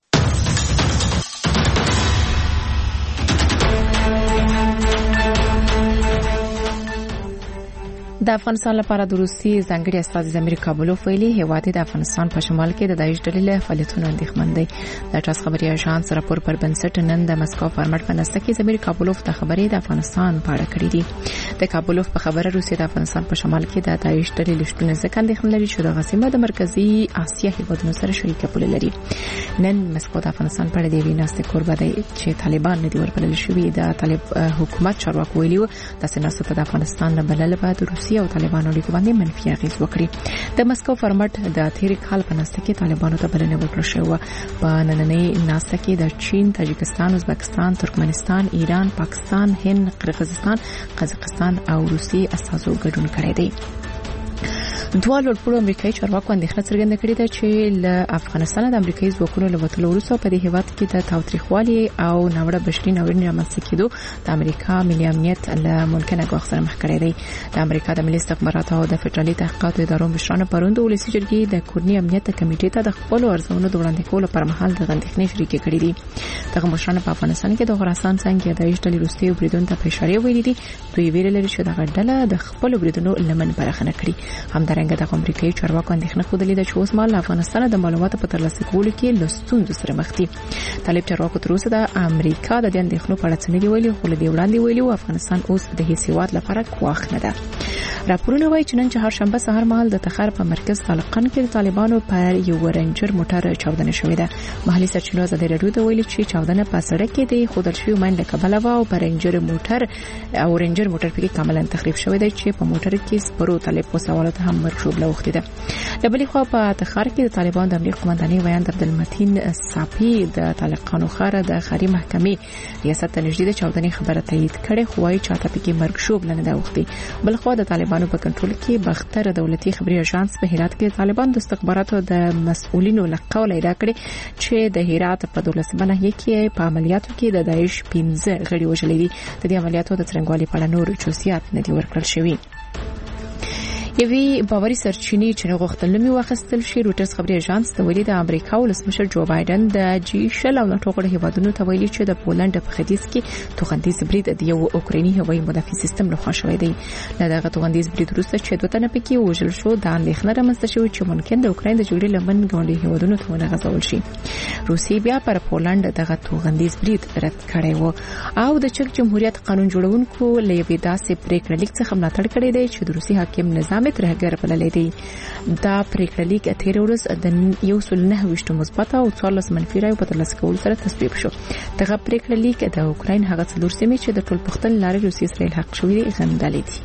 د افغانستان لپاره د روسي ځانګړي استازي زمیر کابلوف ویلي هیواد د افغانستان په شمال کې د داعش ډلې له فعالیتونو اندېښمن دی. د ټاس خبري اژانس راپور پر بنسټ نن د مسکو فارمټ په نسته کې زمیر کابلوف د خبرې د افغانستان په اړه کړې دي. د کابلوف په خبره روسي د افغانستان په شمال کې د داعش ډلې لشتونه ځکه اندېښمن لري چې د غسیمه د مرکزی اسیا هیوادونو سره شریکه پوله لري. نن مسکو د افغانستان په اړه د ویناستې کوربه دی چې طالبان نه دي وربلل شوي. د طالب حکومت چارواکو ویلي و د سناست د افغانستان نه بلل بعد روسي او طالبانو اړیکو باندې منفي اغیز وکړي. د مسکو فارمټ د تیر کال په نسته کې طالبانو ته بلنه ورکړل شوې و. په نننۍ نسته کې د چین، تاجکستان، ازبکستان، ترکمنستان، ایران، پاکستان، هند، قرغیزستان، قزاقستان او روسي استازو ګډون کړی دی. دوه لوړپوړو امریکایي چارواکو اندېښنه څرګنده کړې ده چې له افغانستان د امریکایي ځواکونو له وتلو وروسته په دې هیواد کې د تاوتریخوالي او ناوړه بشري ناورین رامنځته کېدو د امریکا ملي امنیت له ممکنه ګواښ سره مخ کړی دی. د امریکا د ملي استخباراتو او د فدرالي تحقیقاتو ادارو مشرانو پرون د ولسي جرګې د کورني امنیت کمیټې ته د خپلو ارزونو د وړاندې کولو پر مهال د اندېښنې شریکې کړې دي. دغه مشرانو په افغانستان کې د خراسان څنګه د داعش ډلې وروستي بریدونو ته په اشاره ویلي دي. دوی ویل لري چې دغه ډله د خپلو بریدونو لمن برخه نه کړي. همدارنګه د امریکایي چارواکو اندېښنه خوده ده چې اوس مهال افغانستان د معلوماتو په ترلاسه کولو کې له ستونزو سره مخ دي. طالب چارواکو تر اوسه د امریکا د دې اندېښنو په اړه څه نه دي ویلي، خو له دې وړاندې ویلي و افغانستان اوس د هیڅ هیواد لپاره ګواښ نه ده. راپورونه وایي چې نن چهارشنبه سهار مهال د تخار په مرکز طالقان کې د طالبانو پر یو رنجر موټر چاودنه شوې ده. محلي سرچینو ازادي راډیو ته ویلي چې چاودنه په سړک کې د خودل شوی من له کبله و او پر رنجر موټر او رنجر موټر پکې کاملا تخریب شوی دی چې په موټر کې سپرو طالب په سوالات هم مرشوب لوخته ده. د بلې خوا په تخار کې د طالبان د امنیت قومندانۍ ویاند عبدالمتین صافي د طالقانو خاره د خاري محکمې ریاست ته نږدې د چاودنې خبره تایید کړې، خو وايي چاته پکې مرګ شوب لنه ده وختي. بل خوا د طالبانو په کنټرول کې بختر دولتي خبري اژانس په هرات کې طالبان د استخباراتو د مسؤلینو له قوله ادعا کړې چې د هرات په دولسمه ناحیه کې په عملیاتو کې د داعش پنځه غړي وژلي دي. د دې عملیاتو د څرنګوالي په اړه نور جزئیات نه دي ورکړل شوي. یوې باوري سرچینې چې غوښتل نومي واخیستل شي روټرز خبري اژانس ته ویلي د امریکا ولسمشر جو بایدن د جی شل او ناتو غړي هیوادونو ته ویلي چې د پولند په ختیځ کې توغندیز برید د یو اوکرایني هوایي مدافع سیستم لخوا شوی دی. له دغه توغندیز برید وروسته چې دوه تنه پکې وژل شو د اندېښنه رامنځته شوې چې ممکن د اوکراین د جګړې لمن ګاونډي هیوادونو ته ونغځول شي. روسیې بیا پر پولند دغه توغندیز برید رد کړی و او د چک جمهوریت قانون جوړونکو له یوې داسې پریکړه لیک څخه ملاتړ کړی دی چې د روسي حاکم نظام ترهګر بللی دی. دا پریکړه لیک تیر ورځ د یو سل نه ویشت مثبت او څوارلس منفي رایو په ترلاسه کولو سره تصویب شو. دغه پریکړه لیک د اوکراین هغه څلور سیمې چې د ټول پښتون لارې روسي اسرائیل حق شوی دی غندلې دي.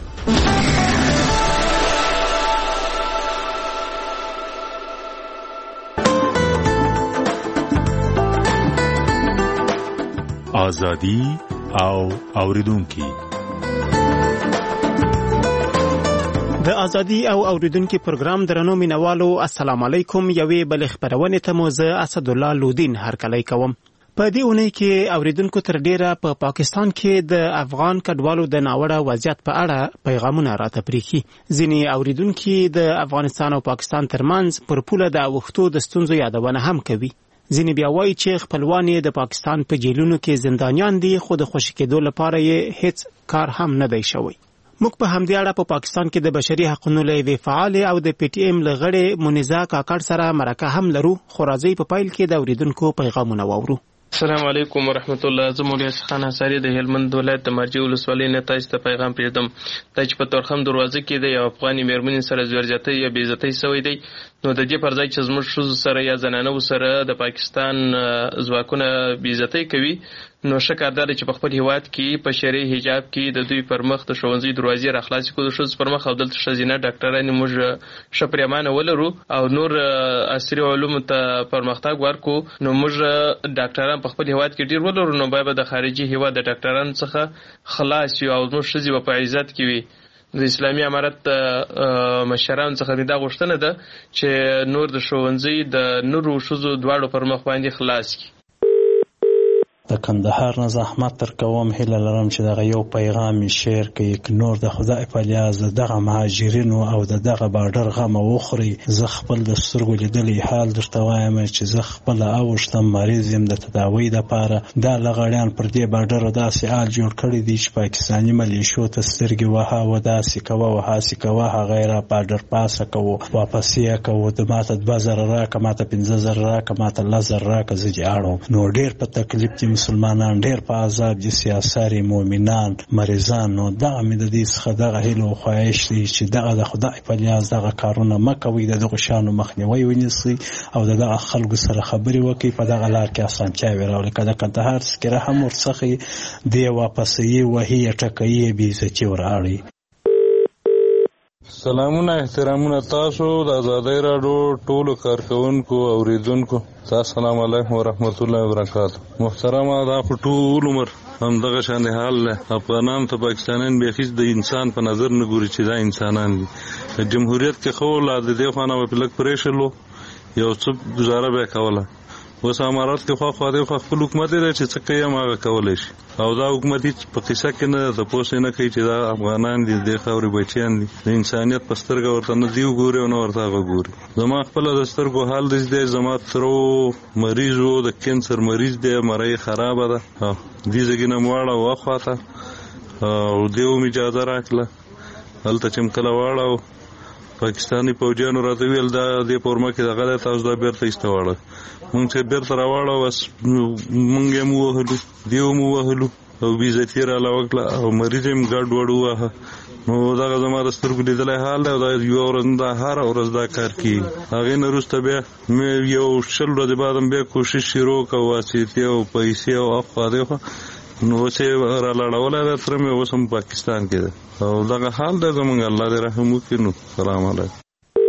ازادي او اوریدونکو د ازادي او اوریدونکو پروګرام درنو مینوالو السلام علیکم. یوې بل خبرونه ته مو زه اسد الله لودین هرکلی کوم. په دې اونۍ کې اوریدونکو تر ډیره په پا پاکستان کې د افغان کډوالو د ناوړه وضعیت په اړه پیغامونه راته پریخي. ځینې اوریدونکو د افغانستان او پاکستان ترمنځ پر پوله د وختو د ستونزو یادونه هم کوي. ځینې بیا وایي چې خپلوان یې د پاکستان په جیلونو کې زندانیان دي، خو د خوشي کېدو لپاره یې هیڅ کار هم نه دی شوی. موږ په همدې اړه په پاکستان کې د بشري حقوقو لوی فعال او د پی ټی ایم لغړې منیزا کاکړ سره مرکه هم لرو، خو راځي په پایل کې د اوریدونکو پیغامونه واورو. السلام علیکم ورحمت الله. زه مولوی خان انصاری د هلمند ولایت د مرجع ولسوالۍ نه تاسو ته پیغام پرېږدم. دا چې په تورخم دروازه کې د یو افغاني میرمنې سره زورزیاتۍ یا بې عزتۍ شوی دی، نو د دې پر ځای چې زموږ ښځو سره یا زنانو سره د پاکستان ځواکونه بې عزتۍ کوي، نو ښه کار دا دی چې په خپل هیواد کې په شرعي حجاب کې د دوی پر مخ د ښوونځي دروازې راخلاصې کړو، د ښځو پر مخ، او دلته ښځینه ډاکټرانې موږ ښه پرېمانه ولرو او نور عصري علومو ته پرمختګ ورکړو، نو موږ ډاکټران په خپل هیواد کې ډېر ولرو، نو باید د خارجي هیواد د ډاکټرانو څخه خلاص یو او زموږ ښځې به په عزت کې وي. د اسلامي امارت مشرانو څخه دا غوښتنه ده چې نور د ښوونځي د نورو ښځو دواړو پر مخ باندې خلاص کړي. د کندهار نه زحمت تر کوم هیله لرم چې دغه یو پیغام شیر کړي، نور د خدای په لیاز دغه مهاجرینو او دغه بارډر غم وخوري. زه خپل د سترګو لیدلې حال درته وایم چې زه خپل اوښتم مریض یم د تداوی لپاره. دا لغړیان پر دې بارډر داسې حال جوړ کړی دی چې پاکستاني ملیشو ته سترګې وها و داسې کوه و هاسې کوه، هغه یې را بارډر پاسه کوو، واپس یې کوو، د ماته دوه زره راکه، ماته پنځه زره راکه، ماته لس زره راکه، زه دې اړوم. نو ډېر په تکلیف دي مسلمانان، ډېر په عذاب دي سیاساري مؤمنان مریضان. نو دغه مې د دې څخه دغه هیله او خواهش دی چې دغه د خدای په لیاز دغه کارونه مه کوئ، د دغو شیانو مخنیوی ونیسئ او د دغه خلکو سره خبرې وکړئ، په دغه لار کې اسانتیاوې راولئ. که د کندهار سکره هم ورڅخه دې واپسوي وهي ټکوي بې عزتي وراړئ. سلامونه احترامونه تاسو د آزادۍ راډیو ټولو کارکونکو او اوریدونکو، السلام علیکم ورحمت الله وبرکاته. محترمه، دا په ټول عمر هم دغه شان حال له افغانان ته پاکستانیان به هیڅ د انسان په نظر نه ګوري چې دا انسانان دي. جمهوریت کې خو لا د دې خانه په لک پرېشلو یو څه گزاره به کوله، اوس امارات کې خو خو د خپل حکومت دی چې څه کوي هغه کولای شي، او دا حکومت په قصه کې نه د پوسې نه کوي چې دا افغانان دي، د خاورې بچیان دي، د انسانیت په سترګه ورته نه دی وګوري او نه ورته وګوري. زما خپل د سترګو حال دی، زما ترو مریض وو، د کینسر مریض دی، مړی خراب ده، دې ځګې نه مواړه واخواته او دیو می اجازه راکړه هلته چې کله واړه پاکستاني فوجیانو راته ویل دا دې پورما کې دغه د تاسو د بیرته ایستواړه. مونږ چې بیرته راواړه بس مونږ یې مو وهلو، دیو مو وهلو او بې عزتي راله وکړه او مریض یې م ګډ وډ وواهه. نو دغه زما د سترګو لیدلی حال دی او دا یوه ورځ دا هره ورځ دا کار کېږي. هغې نه وروسته بیا مې یو شل ورځې بعد هم بیا کوشش شروع کړه، واسطې او پیسې او اخوا دېخوا، نو اوس یې رالاړولی ده تره مې، اوس هم پاکستان کې ده او دغه حال دی زمونږ. الله دې رحم وکړي. نو سلام علیکم.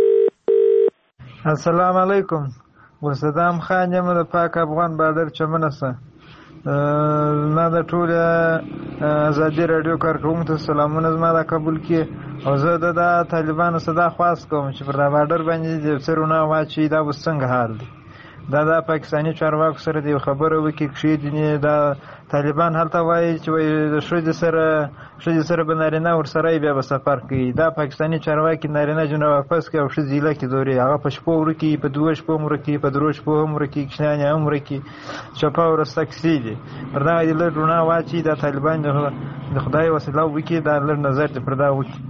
السلام علیکم. ګلصدام خان یم د پاک افغان بادر چمنه سه. ما د ټول ازادي رادیو کارکوونکو ته سلامونه زما د قبول کړي او زه د طالبانو صدا خواست کوم چې پر دا بارډر باندې د سرونه واچي، دا اوس څنګه حال دی؟ دا د پاکستاني چارواکو سره د خبره وکړي کښې دا طالبان هلته وایي چې د ښځې سره ښځې سره به نارینه ورسره بیا به سفر کوي. دا پاکستاني چارواکي نارینه جنه واپس کوي او ښځې ایله کې دورې، هغه په شپو ورکي، په دوه شپو هم ورکي، په درو شپو هم ورکي، کښنیانې هم ورکي، چپه ورسته کیسې دي. پر دغه دې لږ رڼا واچي، دا طالبان د خدای وسیله وکړي، دا لږ نظر دې پر دا وکړي.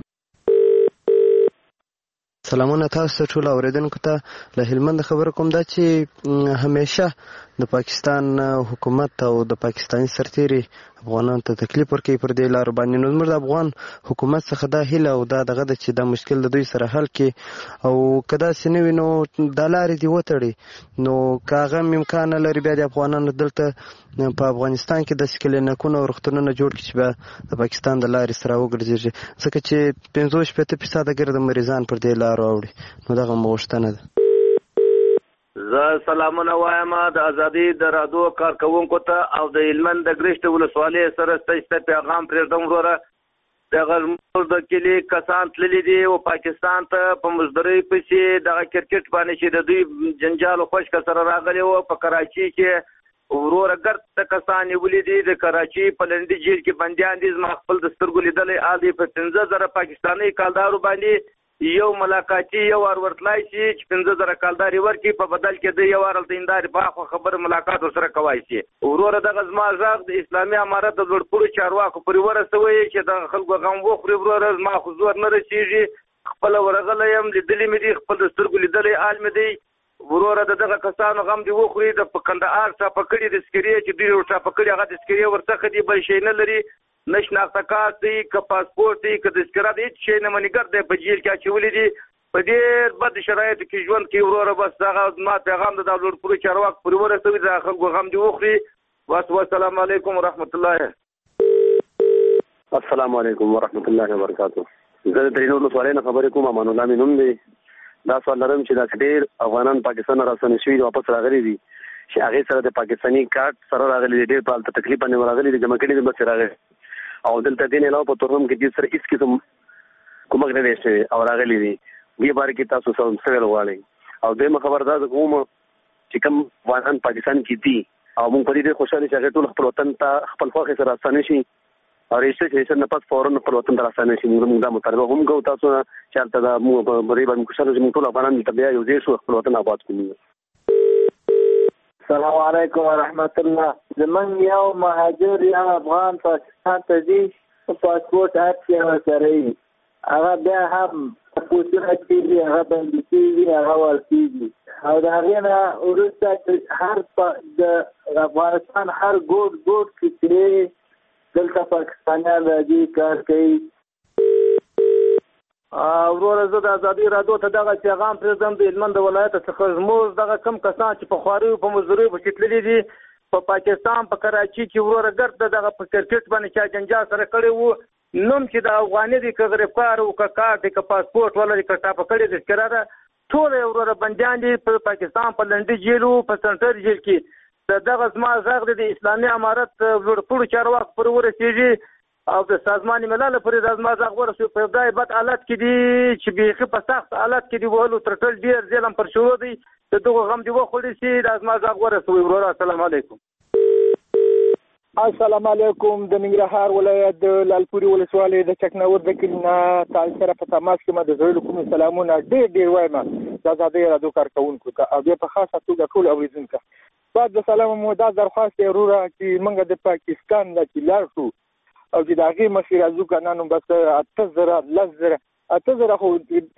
سلامونه تاسو ټول اوریدونکو ته. له هلمند خبر کوم دا چې همیشه د پاکستان حکومت او د پاکستاني سرتیري افغانانو ته تکلیف ورکوي پر دې لارو باندې. نو زموږ د افغان حکومت څخه دا هیله او دا دغه ده چې دا مشکل د دوی سره حل کړي او که داسې نه وي نو دا لارې دې وتړي. نو که هغه هم امکان نه لري بیا د افغانانو دلته په افغانستان کې داسې کلینیکونه او روغتونونه جوړ کړي چې بیا د پاکستان د لارې سره وګرځېږي، ځکه چې پنځوس شپېته فیصده ګرده مریضان پر دې لارو اوړي. نو دغه مو غوښتنه ده. زه سلامونه وایم د ازادي د رادیو کارکوونکو ته او د هلمند د ګرشت ولسوالۍ سره ستاسو پیغام پرېږدم وروره. دغه زموږ د کلي کسان تللي دي او پاکستان ته په مزدورۍ پسې دغه کرکټ باندې چې د دوی جنجال او خوشکه سره راغلي وو. په کراچي کې وروره ګرد کسان نیولي دي، د کراچي په لنډي جیل کې بندیان دي. زما خپل د سترګو لیدلی حال دی، په پنځه زره پاکستاني کالدارو باندې یو ملاقاتي یو ور ورتلای شي چې پنځه زره کالداري ورکړي په بدل کې د یو ور دینداري باخو خبر ملاقات سره کوي شي. وروره دغه زما ځاګ د اسلامي امارت د لوړپوړو چارواکو پرې ورسوي چې د خلکو غم وخوري. وروره زما حضور نه رسیږي، خپل ورغله يم لیدلې مې دي، خپل سترګو لیدلې حال مې دی. وروره دغه کسانو غم دی وخوري د کندهار څخه پکړې د سکري چې دوی ورته پکړې هغه د سکري ورڅخه دی بل شي نه لري، نه شناخته کارت دی که پاسپورت دی که د سکره دی هیڅ شی نه منیګر دی په جیل کې اچولي دي. په ډېر بد شرایطو کې ژوند کوي. وروره بس دغه زما پیغام د لوړپوړو چارواکو پورې ورسوي د خلکو غم دی وخوري. بس والسلام علیکم ورحمت الله. السلام علیکم ورحمت الله وبرکاته. زه د ترینو ولسوالۍ نه خبرې کوم. امان الله مې نوم دی. دا سوال لرم چې دا ډېر افغانان پاکستان راستنې شوي دي، واپس راغلي دي چې هغې سره د پاکستاني کارت سره راغلي دي، ډېر په هلته تکلیف باندې راغلي دي، جمع کړي دي بس راغلي. او دلته دې نه علاوه په تورغم کې دې سره هېڅ قسم کومک نه دی شوی او راغلي دي. دې باره کې تاسو څه ویل غواړئ؟ او دویمه خبر دا زه کوم چې کوم افغانان پاکستان کې دي او موږ په دې ډېر خوشحاله چې هغې ټول خپل وطن ته خپل خوښې سره راستانه شي او رجسټر چې نه پس فورا خپل وطن ته راستانه شي. موږ دا مطالبه هم کوو تاسو نه چې هلته دا موږ په دې باندې خوشحاله چې موږ ټول افغانان دلته بیا یو ځای شو، خپل وطن آباد کړو. السلام علیکم ورحمت الله. زمونږ یو مهاجر یو افغان پاکستان ته ځي، پاسپورټ هر څه یې سره وي، هغه بیا هم پوسټونه کېږي، هغه بندي کېږي، هغه ورکېږي. او د هغې نه وروسته هر د افغانستان هر ګوټ ګوټ کې چې دلته پاکستانیان راځي کار کوي. وروره زه د ازادي راډیو ته دغه پیغام پرېږدم د هلمند د ولایت څخه. زموږ دغه کم کسان چې په خواریو په مزدوریو پسې تللي دي په پاکستان په کراچي کې، وروره ګرد دغه په کرکټ باندې چا جنجال سره کړی وو، نوم چې د افغاني دی که غریبکار و که کار دی که پاسپورټ ولري که ټاپه کړې د سکره ده، ټول یې وروره بندیان دي په پاکستان په لنډي جیل و په سنټر جیل کې. دغه زما غږ دی د اسلامي امارت لوړپوړو چارواکو پورې ورسېږي او د سازمان ملل پورې د زما غږ ورسوي. په دای بد حالت کې دي چې بیخي په سخت حالت کې دي، وهلو تر ټول ډېر ظلم پر شروع دی. د دغو غم دي وخوړي چې د زما غږ ورسوي. وروره السلام علیکم. السلام علیکم. د ننګرهار ولایت د لالپورې ولسوالۍ د چکنور د کلي نه تاسو سره په تماس کې ما د زړه کوم سلامونه ډېر ډېر وایم د ازادۍ راډیو کارکونکو ته او بیا په خاصه توګه ټول اورېدونکو. بعد د سلام مو دا درخواست دی وروره چې موږ د پاکستان نه چې لاړ شو او چې د هغې مخې راځو که نه نو بس اته زره لس زره اته زره خو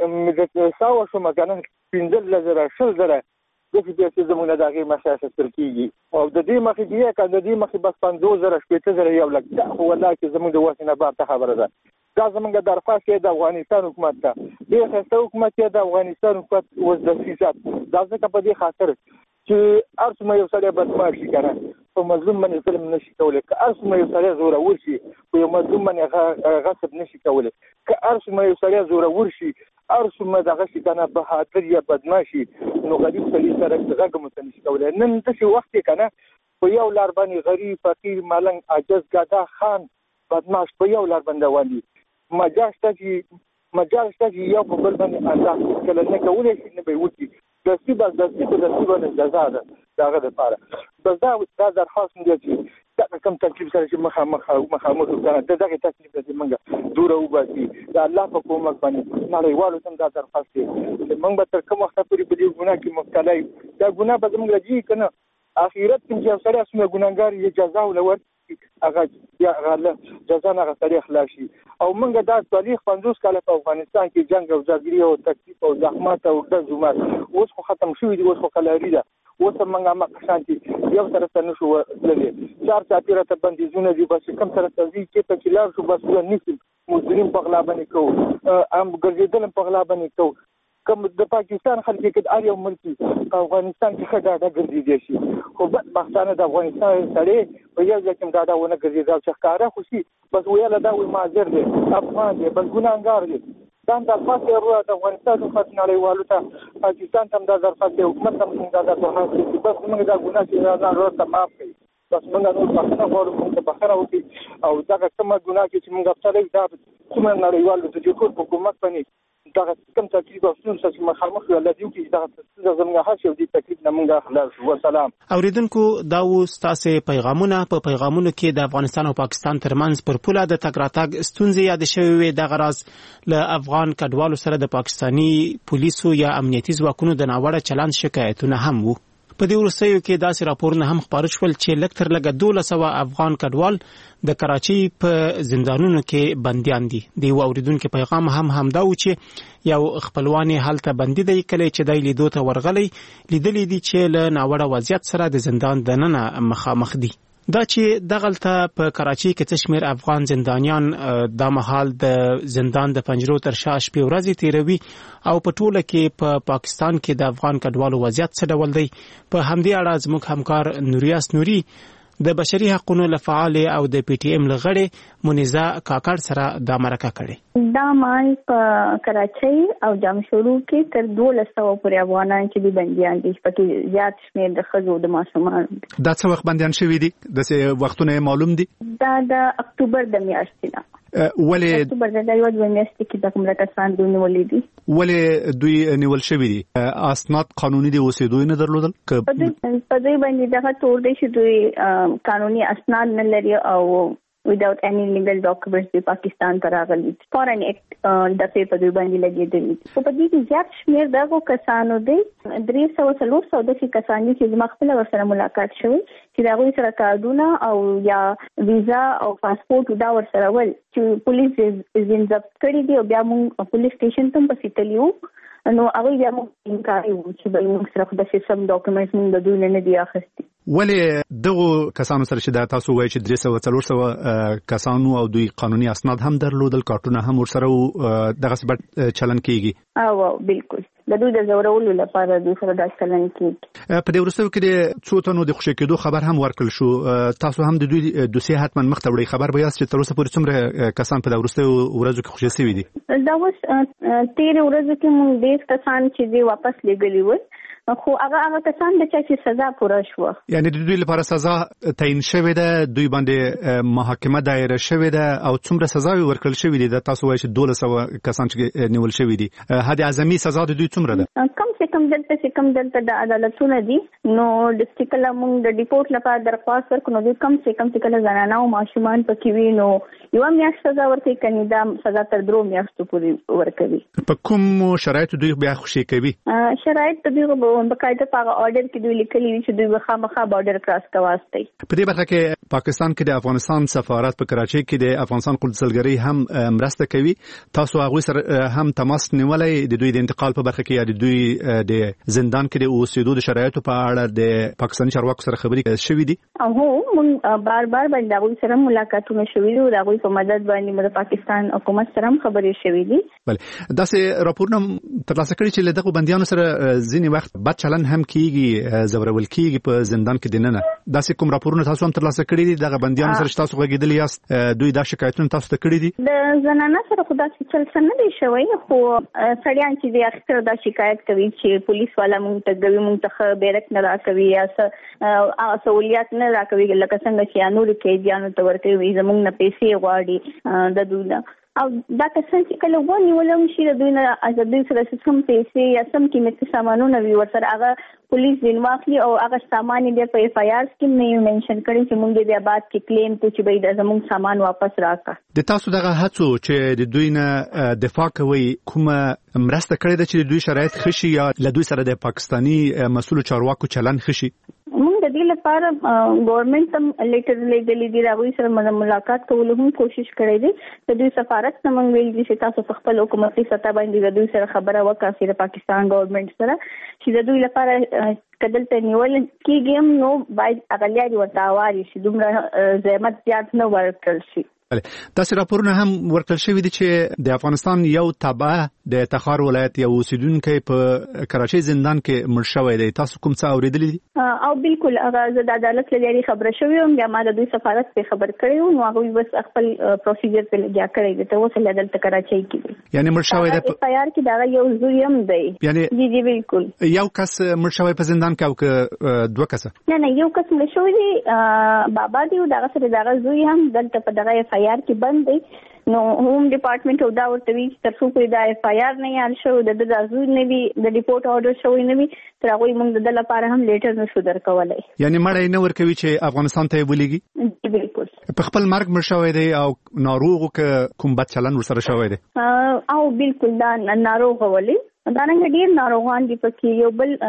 سوه شومه که نه پنځلس زره شل زره داسې بیا چې زموږ نه د هغې مخې اخیستل کېږي او د دې مخې بیا که د دې مخې بس پنځوس زره شپېته زره یو لک دا خو والله چې زموږ د وسې نه بارته خبره ده. دا زموږ درخواست دی د افغانستان حکومت ته، ډېر ښایسته حکومت دی د افغانستان حکومت اوس د سیاست دا ځکه په دې خاطر چې هر څومره یو سړی بدمعاش شي که نه په مظلوم باندې ظلم نه شي کولی، که هر څومره یو سړی زورور شي په یو مظلوم باندې غصب نه شي کولی، که هر څومره یو سړی زورور شي هر څومره دغه شي که نه بهادر یا بدمعاشي نو غریب سړي سره غږ هم ورته نه شي کولی. نن داسې وخت کې که نه په یو لار باندې غریب فقیر ملنګ عاجز ګاډه خان بدمعاش په یو لار باندې روان دي. مجال شته چې مجال شته چې یو په بل باندې انداز هېڅکله نه کولی شي نه به یې وکړي. دستي بس دستي په دستي باندې جزا ده د هغه دپاره. بس دا دا درخواست مې دی چې دغه کوم تکلیف سره چې مخامخ مخامخ وکړه د دغې تکلیف نه چې موږ دوره وباسي د الله په کومک باندې نړیوالو ته هم دا درخواست دی چې موږ به تر کوم وخته پورې په دې ګناه کې مبتلا یو. دا ګناه به زموږ راځي که نه اخرت کې چې یو سړی څومره ګناهګار یې جزا ورله ورکړي هغه بیا هغه له جزا نه هغه سړی خلاص شي. او موږ دا څلوېښت پنځوس کاله په افغانستان کې جنګ او جګړې او تکلیف او زحمت او ډز ومات اوس خو ختم شوي دي، اوس خو کلاري ده، اوس هم موږ هماغه شانتې یو طرف ته نه شو تللی، چار چاپېره ته بندیزونه دي، بس کوم طرف ته ځي چېرته چې لاړ شو بس بیا نیسي مزدورین په غلا باندې کوو، هم ګرځېدل هم په غلا باندې کوو. کوم د پاکستان خلک کې هر یو ملک په افغانستان کې ښه ډاډه ګرځېدی شي، خو بدبختانه د افغانستان سړی په یو ځای کې هم ډاډه ونه ګرځېده او چې ښکاره خو شي بس ویله دا وایي مهاجر دی، افغان دی، بس ګناهګار دی. دا هم درخواست دی وروره د افغانستان حکومت نړیوالو ته، پاکستان ته هم دا درخواست دی، حکومت ته هم زموږ دا درخواست دی چې بس زموږ دا ګناه چې دا ضرورت ته معاف کړي. بس موږ نور بخښنه غواړو، موږ ته بخښنه وکړي او دغه کومه ګناه کې چې موږ افتاده دا څومره نړیوالو ته چې ټول په حکومت باندې دغه کوم تکلیف او ستونزې چې مخامخ یو الله دې چې دغه زموږ هر شی دې تکلیف نه مونږه خلاص و سلام. اوریدونکو دا و ستاسو پیغامونه په پیغامونو کې د افغانستان او پاکستان ترمنځ پر پوله د تګ راتګ ستونزې یاد شوي وي. د غراز له افغان کډوالو سره د پاکستانی پولیسو یا امنیتي ځواکونو د ناوړه چلند شکایتونه هم وو. په دې وروستیو کې داسې راپورونه هم خپاره شول چې لږ تر لږه دولس سوه افغان کډوال د کراچۍ په زندانونو کې بندیان دي. د یو اوریدونکو پیغام هم همدا و چې یو خپلوان هلته بندي دی، کله چې دی لیدو ته ورغلی لیدلی دي چې له ناوړه وضعیت سره د زندان دننه مخامخ دي. دا چې دغلته په کراچۍ کې څه شمېر افغان زندانیان دا مهال د زندان د پنجرو تر شا شپې ورځې تیروي او په ټوله کې په پا پاکستان کې د افغان کډوالو وضعیت څه ډول دی، په همدې اړه زموږ همکار نوریاس نوري د بشري حقوقو لفعال او د پی ټی ایم لغړې منیزه کاکړ سره د مرکه کړي. دا مال په کراچۍ او جامشورو کې تر دولس سوه پورې افغانان چې دي بندیان دي، پکې زیات شمېر د ښځو د ماشومانو. دا څه وخت بندیان شوي دي؟ داسې وختونه معلوم دي؟ دا د اکتوبر د میاشتې نه. ولې اکتوبر د یو د میاشتې کې د کوم کسان دوی نیولې دي؟ ولې دوی نیول شوي دي؟ اسناد قانوني دي اوسېدو نه درلودل؟ په دوی باندې دغه تور دی چې دوی قانوني اسناد نه لري او without any legal documents د پاکستان ته راغلي. فورن اکټ د څه په دوی باندې لګېدلی. په دې کې زیات شمېر دغه کسانو دی درې سوه څلور سوه داسې کسان دي چې زما خپله ورسره ملاقات شوی چې د هغوی سره کارډونه او یا ویزا او پاسپورټ دا ورسره ول چې پولیس ځین ضبط کړي دي او بیا موږ پولیس سټیشن ته هم پسې تللي وو. نو هغوی بیا موږ انکار وو چې به موږ سره خو داسې سم ډاکومنټس موږ د دوی نه دي اخیستي. ولې دغو کسانو سره چې دا تاسو وایي چې درې سوه څلور سوه کسانو او دوی قانوني اسناد هم درلودل، کارټونه هم ورسره دغسې بد چلن کیږي؟ او بالکل د دوی د ځورولو لپاره دوی سره دا چلن کیږي. په دې وروستیو کې د څو تنو د خوشي کېدو خبر هم ورکړل شو. تاسو هم د دوی دوسیه حتما مخ ته وړئ. خبر به یاست چې تر اوسه پورې څومره کسان په دې وروستیو ورځو کې خوشي شوي دي؟ دا اوس تېرې ورځو کې موږ ډېر کسان چې دي واپس لېږلي ول، خو هغه هغه کسان د چا چې سزا پوره شوه، یعنی د دوی لپاره سزا تعیین شوې ده، دوی باندې محاکمه دایره شوې ده او څومره سزاوي ورکړل شوې دي؟ د تاسو وایي چې دولس سوه کسان چې نیول شوي دي، حد اعظمي سزا د دوی څومره ده؟ کم سے کم دلته چې کم دلته د عدالتونه دي نو ډسټریکټ کله موږ د ډیپورټ لپاره درخواست ورکړو نو دوی کم سے کم چې کله زنانه او ماشومان پکې وي نو یوه میاشت سزا ورکوي، کنې دا سزا تر درو میاشتو پورې ورکوي. په کوم شرایطو دوی بیا خوشي کوي؟ شرایط د دوی بقاعده په هغه آرډر کې دوی لیکلي وي چې دوی به خامخا بارډر کراس کواستی. په دې برخه کې پاکستان کې د افغانستان سفارت په کراچۍ کې د افغانستان قونسلګرۍ هم مرسته کوي. تاسو هغوی سره هم تماس نیولی د دوی د انتقال په برخه کې یا د دوی د زندان کې د اوسېدو د شرایطو په اړه د پاکستاني چارواکو سره خبرې شوي دي؟ هو موږ بار بار باندې هغوی سره ملاقاتونه شوي دي او د هغوی په مدد باندې موږ د پاکستان حکومت سره هم خبرې شوي دي. بله داسې راپورونه ترلاسه کړي چې له دغو بندیانو سره ځینې وخت بد چلن هم کیږي، زورول کیږي په زندان کې دننه. داسې کوم راپورونه تاسو هم ترلاسه کړي دي دغه بندیانو سره چې تاسو غږېدلي یاست؟ دوی دا شکایتونه تاسو ته کړي دي؟ د زنانه سره خو داسې چل څه نه دی شوی، خو سړیان چې دي اکثر دا شکایت کوي چې پولیس والا موږ ته کوي موږ ته ښه بیرک نه راکوي یا څه سهولیات نه راکوي لکه څنګه چې نورو قیدیانو ته ورکوي، زموږ نه پیسې غواړي د دوی نه. او دا کسان چې کله ونیولم شي د دوی نه د دوی سره سم پیسې یا سم قیمتي سامانونه وي ورسره هغه پولیس ځین واخلي او هغه سامان یې بیا په ایف آی آر کې نه منشن کړي چې موږ بیا بعد کې کلیم کوو چې به د زموږ سامان واپس راکړه. د تاسو دغه هڅو چې د دوی نه دفاع کوي کومه مرسته کړې ده چې د دوی شرایط ښه شي یا له دوی سره د پاکستاني مسؤلو چارواکو چلن ښه شي؟ موږ د دې لپاره ګورنمنت هم لیټر لیږلی دی، هغوی سره ملاقات کولو هم کوشش کړی دی. د دوی سفارت ته موږ ویل دي چې تاسو په خپل حکومتي سطح باندې د دوی سره خبره وکړئ د پاکستان ګورنمنت سره چې د دوی لپاره که دلته نیول کېږي هم نو باید هغه لیارې ورته هوارې شي، دومره زحمت زیات نه ورکړل شي. داسې راپورونه هم ورکړل شوي دي چې د افغانستان یو تابع د تخار ولایت یو اوسیدونکی په کراچۍ زندان کې مړ شوی دی. تاسو کوم څه اورېدلی دي؟ او بالکل هغه زه د عدالت له لارې خبره شوې وم، بیا ما د دوی سفارت پرې خبر کړی وو، نو هغوی بس خپل پروسیجر پرې لګیا کړی دی. تر اوسه عدالت کراچۍ کې دی، یعنې مړ شوی دی. ایف آی آر کې د هغه یو زوی هم دی. یعنې جی جی بالکل یو کس مړ شوی په زندان کې او که دوه کسه؟ نه نه یو کس مړ شوی دی، بابا دی او د هغه سره د هغه زوی هم دلته په دغه ایف آی آر کې بند دی. نو هوم ډپارټمنټ او دا ورته وی چې تر څو پورې دا اف آی آر نه یاد شو د د ازو نه وی د ریپورت اورډر شوی نه وی تر هغه موږ د لپاره هم لیټر نشو درکولای. یعنی مړی نه ورکوي چې افغانستان ته ولېږي. بالکل. په خپل مرګ مړ شوی دی او ناروغ کوم بد چلن ورسره شوی دی. او بالکل دا ناروغ ولی دا نه ډیر ناروغان دي پکې یو بل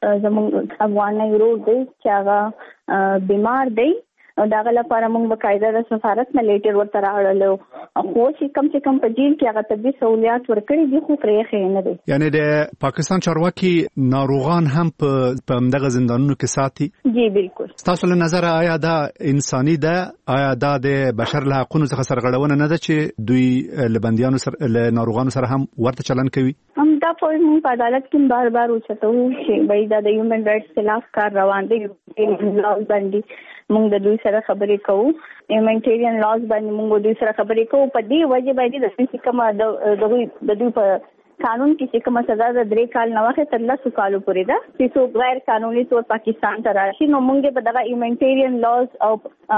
زموږ افغاني ورور دی چې هغه بیمار دی دا غل لپاره موږ بقاعده د سفارت نه لیټر ورته راوړلو خو چې کم چې کم په جیل کې هغه طبي سہولیات ورکړي دي خو پرې خې نه دي. یعنی د پاکستان چارواکي ناروغان هم په همدغه زندانونو کې ساتي. جی بالکل. تاسو له نظر آیا دا انساني ده؟ آیا دا د بشر له حقوقو څخه سرغړونه نه ده چې دوی له بنديانو سره له ناروغانو سره هم ورته چلن کوي؟ هم دا په موږ په عدالت کې بار بار وچتو چې بای دا د هیومن رائټس خلاف کار روان دي لاس باندې موږ د دوی سره خبرې کوو هیومنټیرین لاس باندې موږ دوی سره خبرې کوو په دې وجه باندې د څه کومه د دوی د دوی په قانون کې چې کومه سزا د درې کال نه واخې تر لسو کالو پورې ده چې څوک غیر قانوني تور پاکستان ته راشي نو موږ په دغه هیومنټیرین لاس او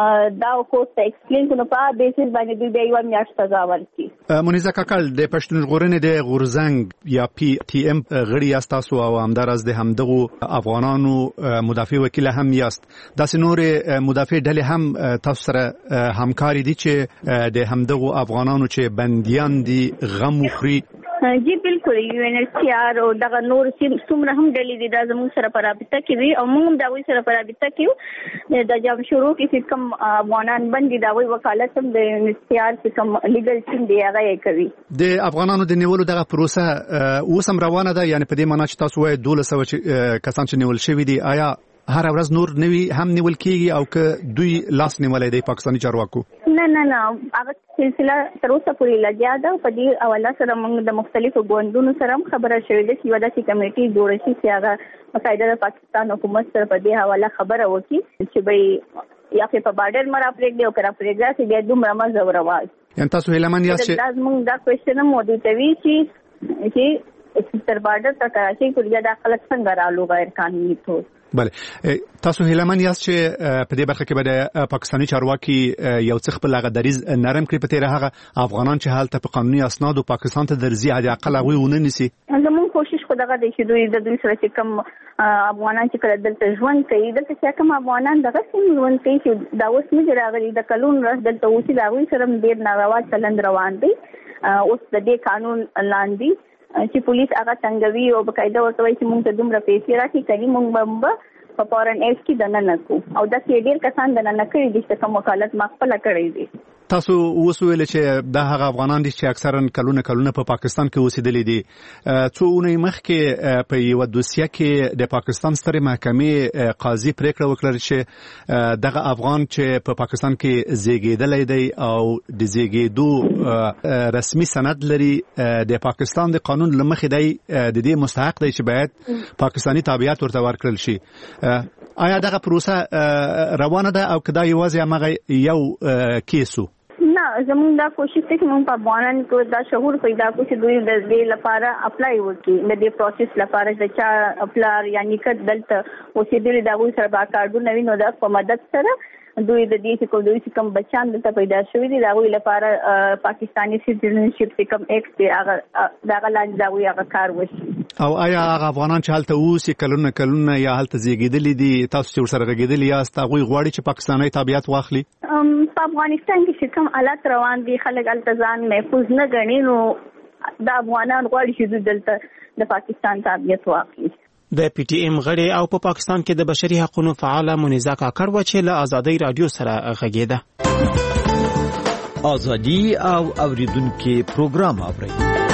دا کوټ ته ایکسپلین کوو په بیسس باندې دوی د یو میاشت سزا ورکړي. مونیزه کاکل د پښتون ژغورنې د غورزنګ یا پی ټی ایم غړي یاست تاسو او همدارس د همدغه افغانانو مدافع وکیل هم یاست. داسې نور مدافع ډلې هم تاسو سره همکاري دي چې د همدغه افغانانو چې بنديان دي غم وخوري. جی بالکل یو ان ایچ سی آر او دغه نور څومره هم ډلې دي دا زموږ سره په رابطه کې وي او موږ هم دا وی سره په رابطه کې د جام شروع کې کوم افغانان باندې دا وی وکالت هم د ان ایچ سی آر چې کوم لیګل ټیم دی هغه کوي. د افغانانو د نیولو دغه پروسه اوس هم روانه ده یعنی په دې معنی چې تاسو وایي دولس سوه کسان چې نیول شوي دي آیا هر ورځ نور نوی هم نیول کیږي او که دوی لاس نیولای دی پاکستاني چارواکو؟ نه نه نه هغه سلسله تر اوسه پورې لګیا ده په دې حواله سره موږ د مختلفو ګوندونو سره خبره شوې ده چې ودا چې کمیټي جوړ شي چې هغه باقاعده د پاکستان حکومت سره په دې حواله خبره وکړي چې به یا په بارډر مرا پرېږدي او کرا پرېږدي چې بیا دومره مزه ورواز. یعنی تاسو هیلمن یاست چې لازم دا کوېشن مو دي ته وی چې چې تر بارډر ته کراچۍ پورې دا خلک څنګه رالو غیر قانوني تور. بله تاسو هیلمن یاست چې په دې برخه کې به د پاکستاني چارواکي یو څه خپل هغه دریز نرم کړي په تیر هغه افغانان چې حالت په قانوني اسناد او پاکستان ته درځي عادي اقل هغه ونه نیسي. زموږ کوشش خو دغه دی چې دوی د دوی سره چې کوم افغانان چې کله دلته ژوند کوي دلته چې کوم افغانان دغه څنګه ژوند کوي چې دا اوس نه راغلي د کلون راز دلته اوسې دا وی سره ډیر ناروا چلند روان دی اوس د دې قانون لاندې چې پولیس هغه څنګه وی او بقاعده ورته وایي چې موږ ته دومره پیسې راکړي کوي موږ به په فورن ایف کې دنه نکو او دا چې ډیر کسان دنه نکړي دي چې کوم وکالت مخفله کړی دي. تاسو اوس ویل چې دا هغه افغانان دي چې اکثرا کلونه کلونه په پاکستان کې اوسېدلي دي. څو اونۍ مخکې په یو دوسیه کې د پاکستان سترې محکمې قاضي پریکړه وکړه چې دغه افغان چې په پاکستان کې زیږیدلی دی او د زیږیدو رسمي سند لري د پاکستان د قانون له مخې دی د دې مستحق دی چې باید پاکستاني تابعیت ورته ورکړل شي. آیا دغه پروسه روانه ده او کدا یوازې هغه یو کیسو؟ نه زموږ دا کوشش دی چې موږ په افغانانو کې دا شعور پیدا کړو چې دوی د دې لپاره اپلای وکړي د دې پروسس لپاره چې چا اپلار یعنی کډ دلته اوسېدلي دا وایي سره با کارډونه وینو دا په مدد سره دوی د دې چې کوم دوی چې کوم بچان دلته پیدا شوي دي دا وایي لپاره پاکستاني سټیزنشپ چې کوم ایکټ دی هغه دا لاندې دا وایي هغه کار وشي. او آیا هغه افغانان چې هلته اوسي کلونه کلونه یا هلته زیږیدلي دي تاسو چې ورسره غږیدلي یاست هغوی غواړي چې پاکستاني تابعیت واخلي؟ په افغانستان کې چې کوم حالات روان دي خلک هلته ځان محفوظ نه ګڼي نو دا افغانان غواړي چې دوی دلته د پاکستان تابعیت واخلي. د پی ټی ایم غړي او په پاکستان کې د بشري حقوقو فعال مونیزه کاکړ و چې له ازادۍ رادیو سره غږیده. ازادي او اوریدونکو پروګرام اوري.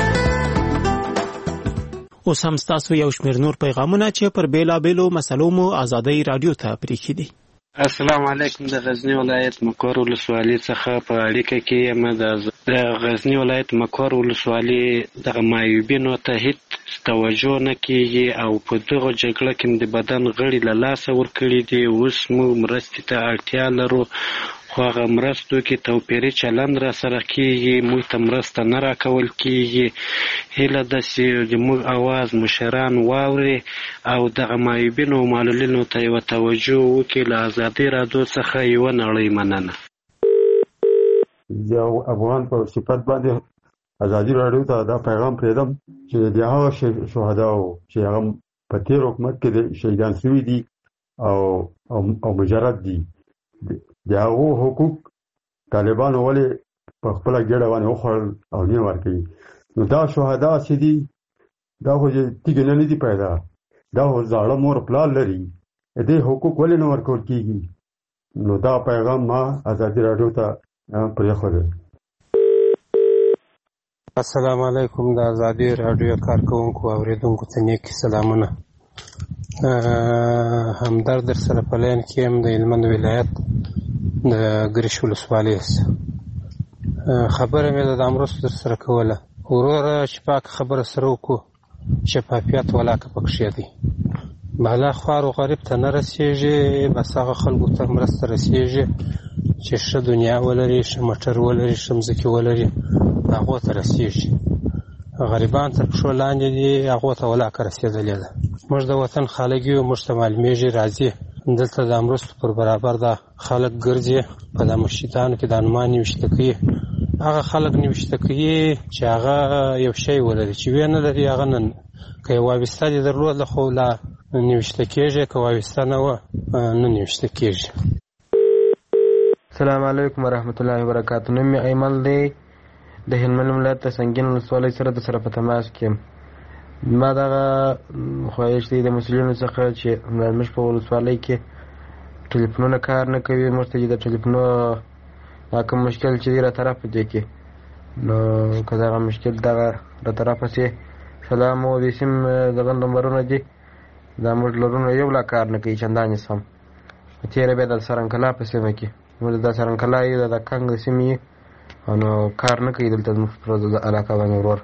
اوس هم تاسو یو شمېر نور پیغامونه چې پر بیلابېلو مسلو مو ازادۍ رادیو ته پریښي دي. السلام علیکم. د غزنی ولایت مکور ولسوالۍ څخه په اړیکه کې یم. د غزنی ولایت مکور ولسوالۍ دغه معیوبینو ته هیڅ توجه نه کیږي او په دغه جګړه کې د بدن غړي له لاسه ورکړي دي. اوس موږ مرستې ته اړتیا لرو خو هغه مرستو کې توپیري چلند را سره کیږي موږ ته مرسته نه راکول کیږي. هیله ده چې زموږ اواز مشران واوري او دغه معیوبینو او معلولینو ته یوه توجه وکړي. له ازادۍ رادیو څخه یوه نړۍ مننه. یو افغان په صفت باندې ازادي راډیو ته دا پیغام پرېږدم چې د هغه شهداو چې هغه په تېر حکومت کې شهیدان شوي دي او او مجرد دي د هغو حقوق طالبانو ولې په خپله ګېډه باندې وخوړل او نه ورکوي. نو دا شهدا چې دي دا خو تیږې نه دي پیدا، دا خو زاړه مور پلار لري، دې حقوق ولې نه ورکول کېږي؟ نو دا پیغام ما ازادي راډیو ته پرېښودی. السلام علیکم. د ازادي راډیو کارکوونکو او اورېدونکو ته نیک سلامونه. همدرد در سره په لاین کې یم د هلمند ولایت د ګرش ولسوالۍ خبره مې د امروز در سره کوله. وروره چې پاک خبره سره وکړو، شفافیت ولاکه پکښې دی. بالا خوار و غریب ته نه رسېږي، بس هغه خلکو ته مرسته رسېږي چې ښه دنیا ولري، ښه موټر ولري، ښه مځکې ولري، هغو ته رسېږي. غریبان تر پښو لاندې دي، هغو ته ولاکه رسېدلې ده. موږ د وطن خلک یو، موږ ته معلومېږي راځي دلته د مرستو پر برابر دا خلک ګرځي، په دا مسجدانو کې د انمان نوشته کوي. هغه خلک نوشته کوي چې هغه یو شی ولري، چې وی نه لري هغه نه. که یې وابسته دې درلوده خو لا نوشته کېږي، که وابسته نه وه نه نوشته کېږي. السلام علیکم ورحمت الله وبرکاتو. نوم مې ایمل دی، د هلمند ولایت د سنګین ولسوالۍ سره د سره په تماس کې یم. ما دغه خواهش دی د مسؤلینو څخه چې زموږ په ولسوالۍ کې ټلیفونونه کار نه کوي، موږ ته د ټلیفونو دا کوم مشکل چې دی را طرفه دی کې، نو که دغه مشکل دغه را طرفه سي سلام او د سیم دغه نمبرونه دي، دا موږ لرونه یو لا کار نه کوي چندانې سم. تېره بیا د سرنکلا په سیمه کې موږ د سرنکلا یو د کنګ د سیمې نو کار نه کوي دلته زموږ په علاقه باندې. ورور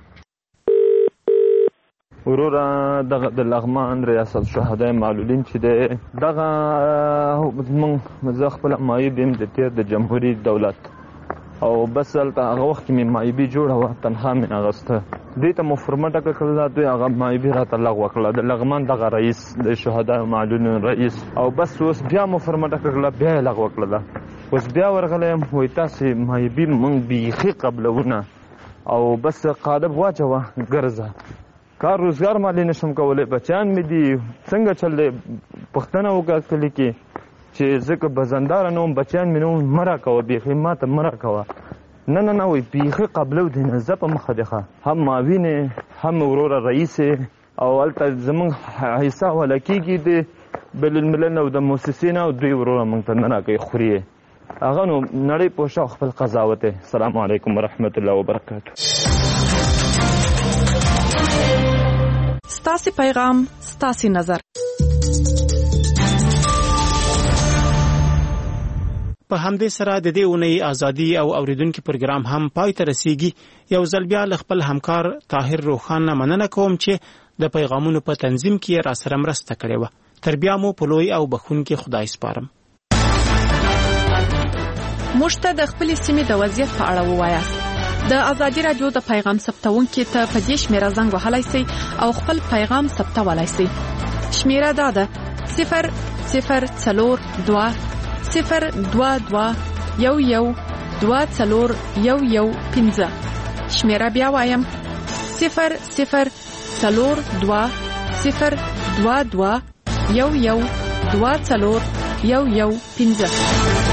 وروره دغه د لغمان ریاست شهدای معلولین چې دی دغه زموږ زه خپله معیوب یم د تېر د جمهوري دولت، او بس هلته هغه وخت کې مې معیوبي جوړه وه، تنخوا مې اخیسته. دوی ته مو فرمه ټکه کړله، دوی هغه معیوبي راته لغوه کړله، د لغمان دغه رئیس د شهدای معلولین رئیس. او بس اوس بیا مو فرمه ټکه کړله، بیا یې لغوه کړله. اوس بیا ورغلی یم، وایي تاسې معیوبي موږ بیخي قبلونه، او بس قالب واچوه ګرځه، کار روزګار مالې نشم کولی، بچیان مې دي، څنګه چل دی؟ پوښتنه وکړه کلي کې چې ځکه بزنداره نه وم، بچیان مې نه وم، مه راکوه بیخي ماته مه راکوه. نه نه نه وایي بیخي قبلو دی نه، زه په مخه دی ښه، هم معاون یې هم وروره رئیس یې، او هلته زموږ حصه حواله کېږي د بین الملل او د موسسې نه، او دوی وروره موږ ته نه راکوي، خوري یې. هغه نو نړۍ پوه شه او خپل قضاوت دی. السلام علیکم ورحمت الله وبرکاتو. ستاسې پیغام ستاسې نظر. په همدې سره د دې اونۍ ازادي او اوریدونکو پروګرام هم پای ته رسیږي. یو ځل بیا له خپل همکار طاهر روخان مننه کوم چې د پیغامونو په تنظیم کې را سره مرسته کړې و. تر بیا مو په لوی او بخښونکي خدای سپارم. موږ ته د خپل سیمې د وضعیت په اړه ووایاست. د ازادي راډیو د پیغام ثبتونکو ته په دې شمیره زنګ وهلای شئ او خپل پیغام ثبتولای شئ. شمیره دا ده صفر صفر څلور دوه صفر دوه دوه یو یو دوه څلور یو یو پنځه. شمیره بیا وایم صفر صفر څلور دوه صفر دوه دوه یو یو دوه څلور یو یو پنځه.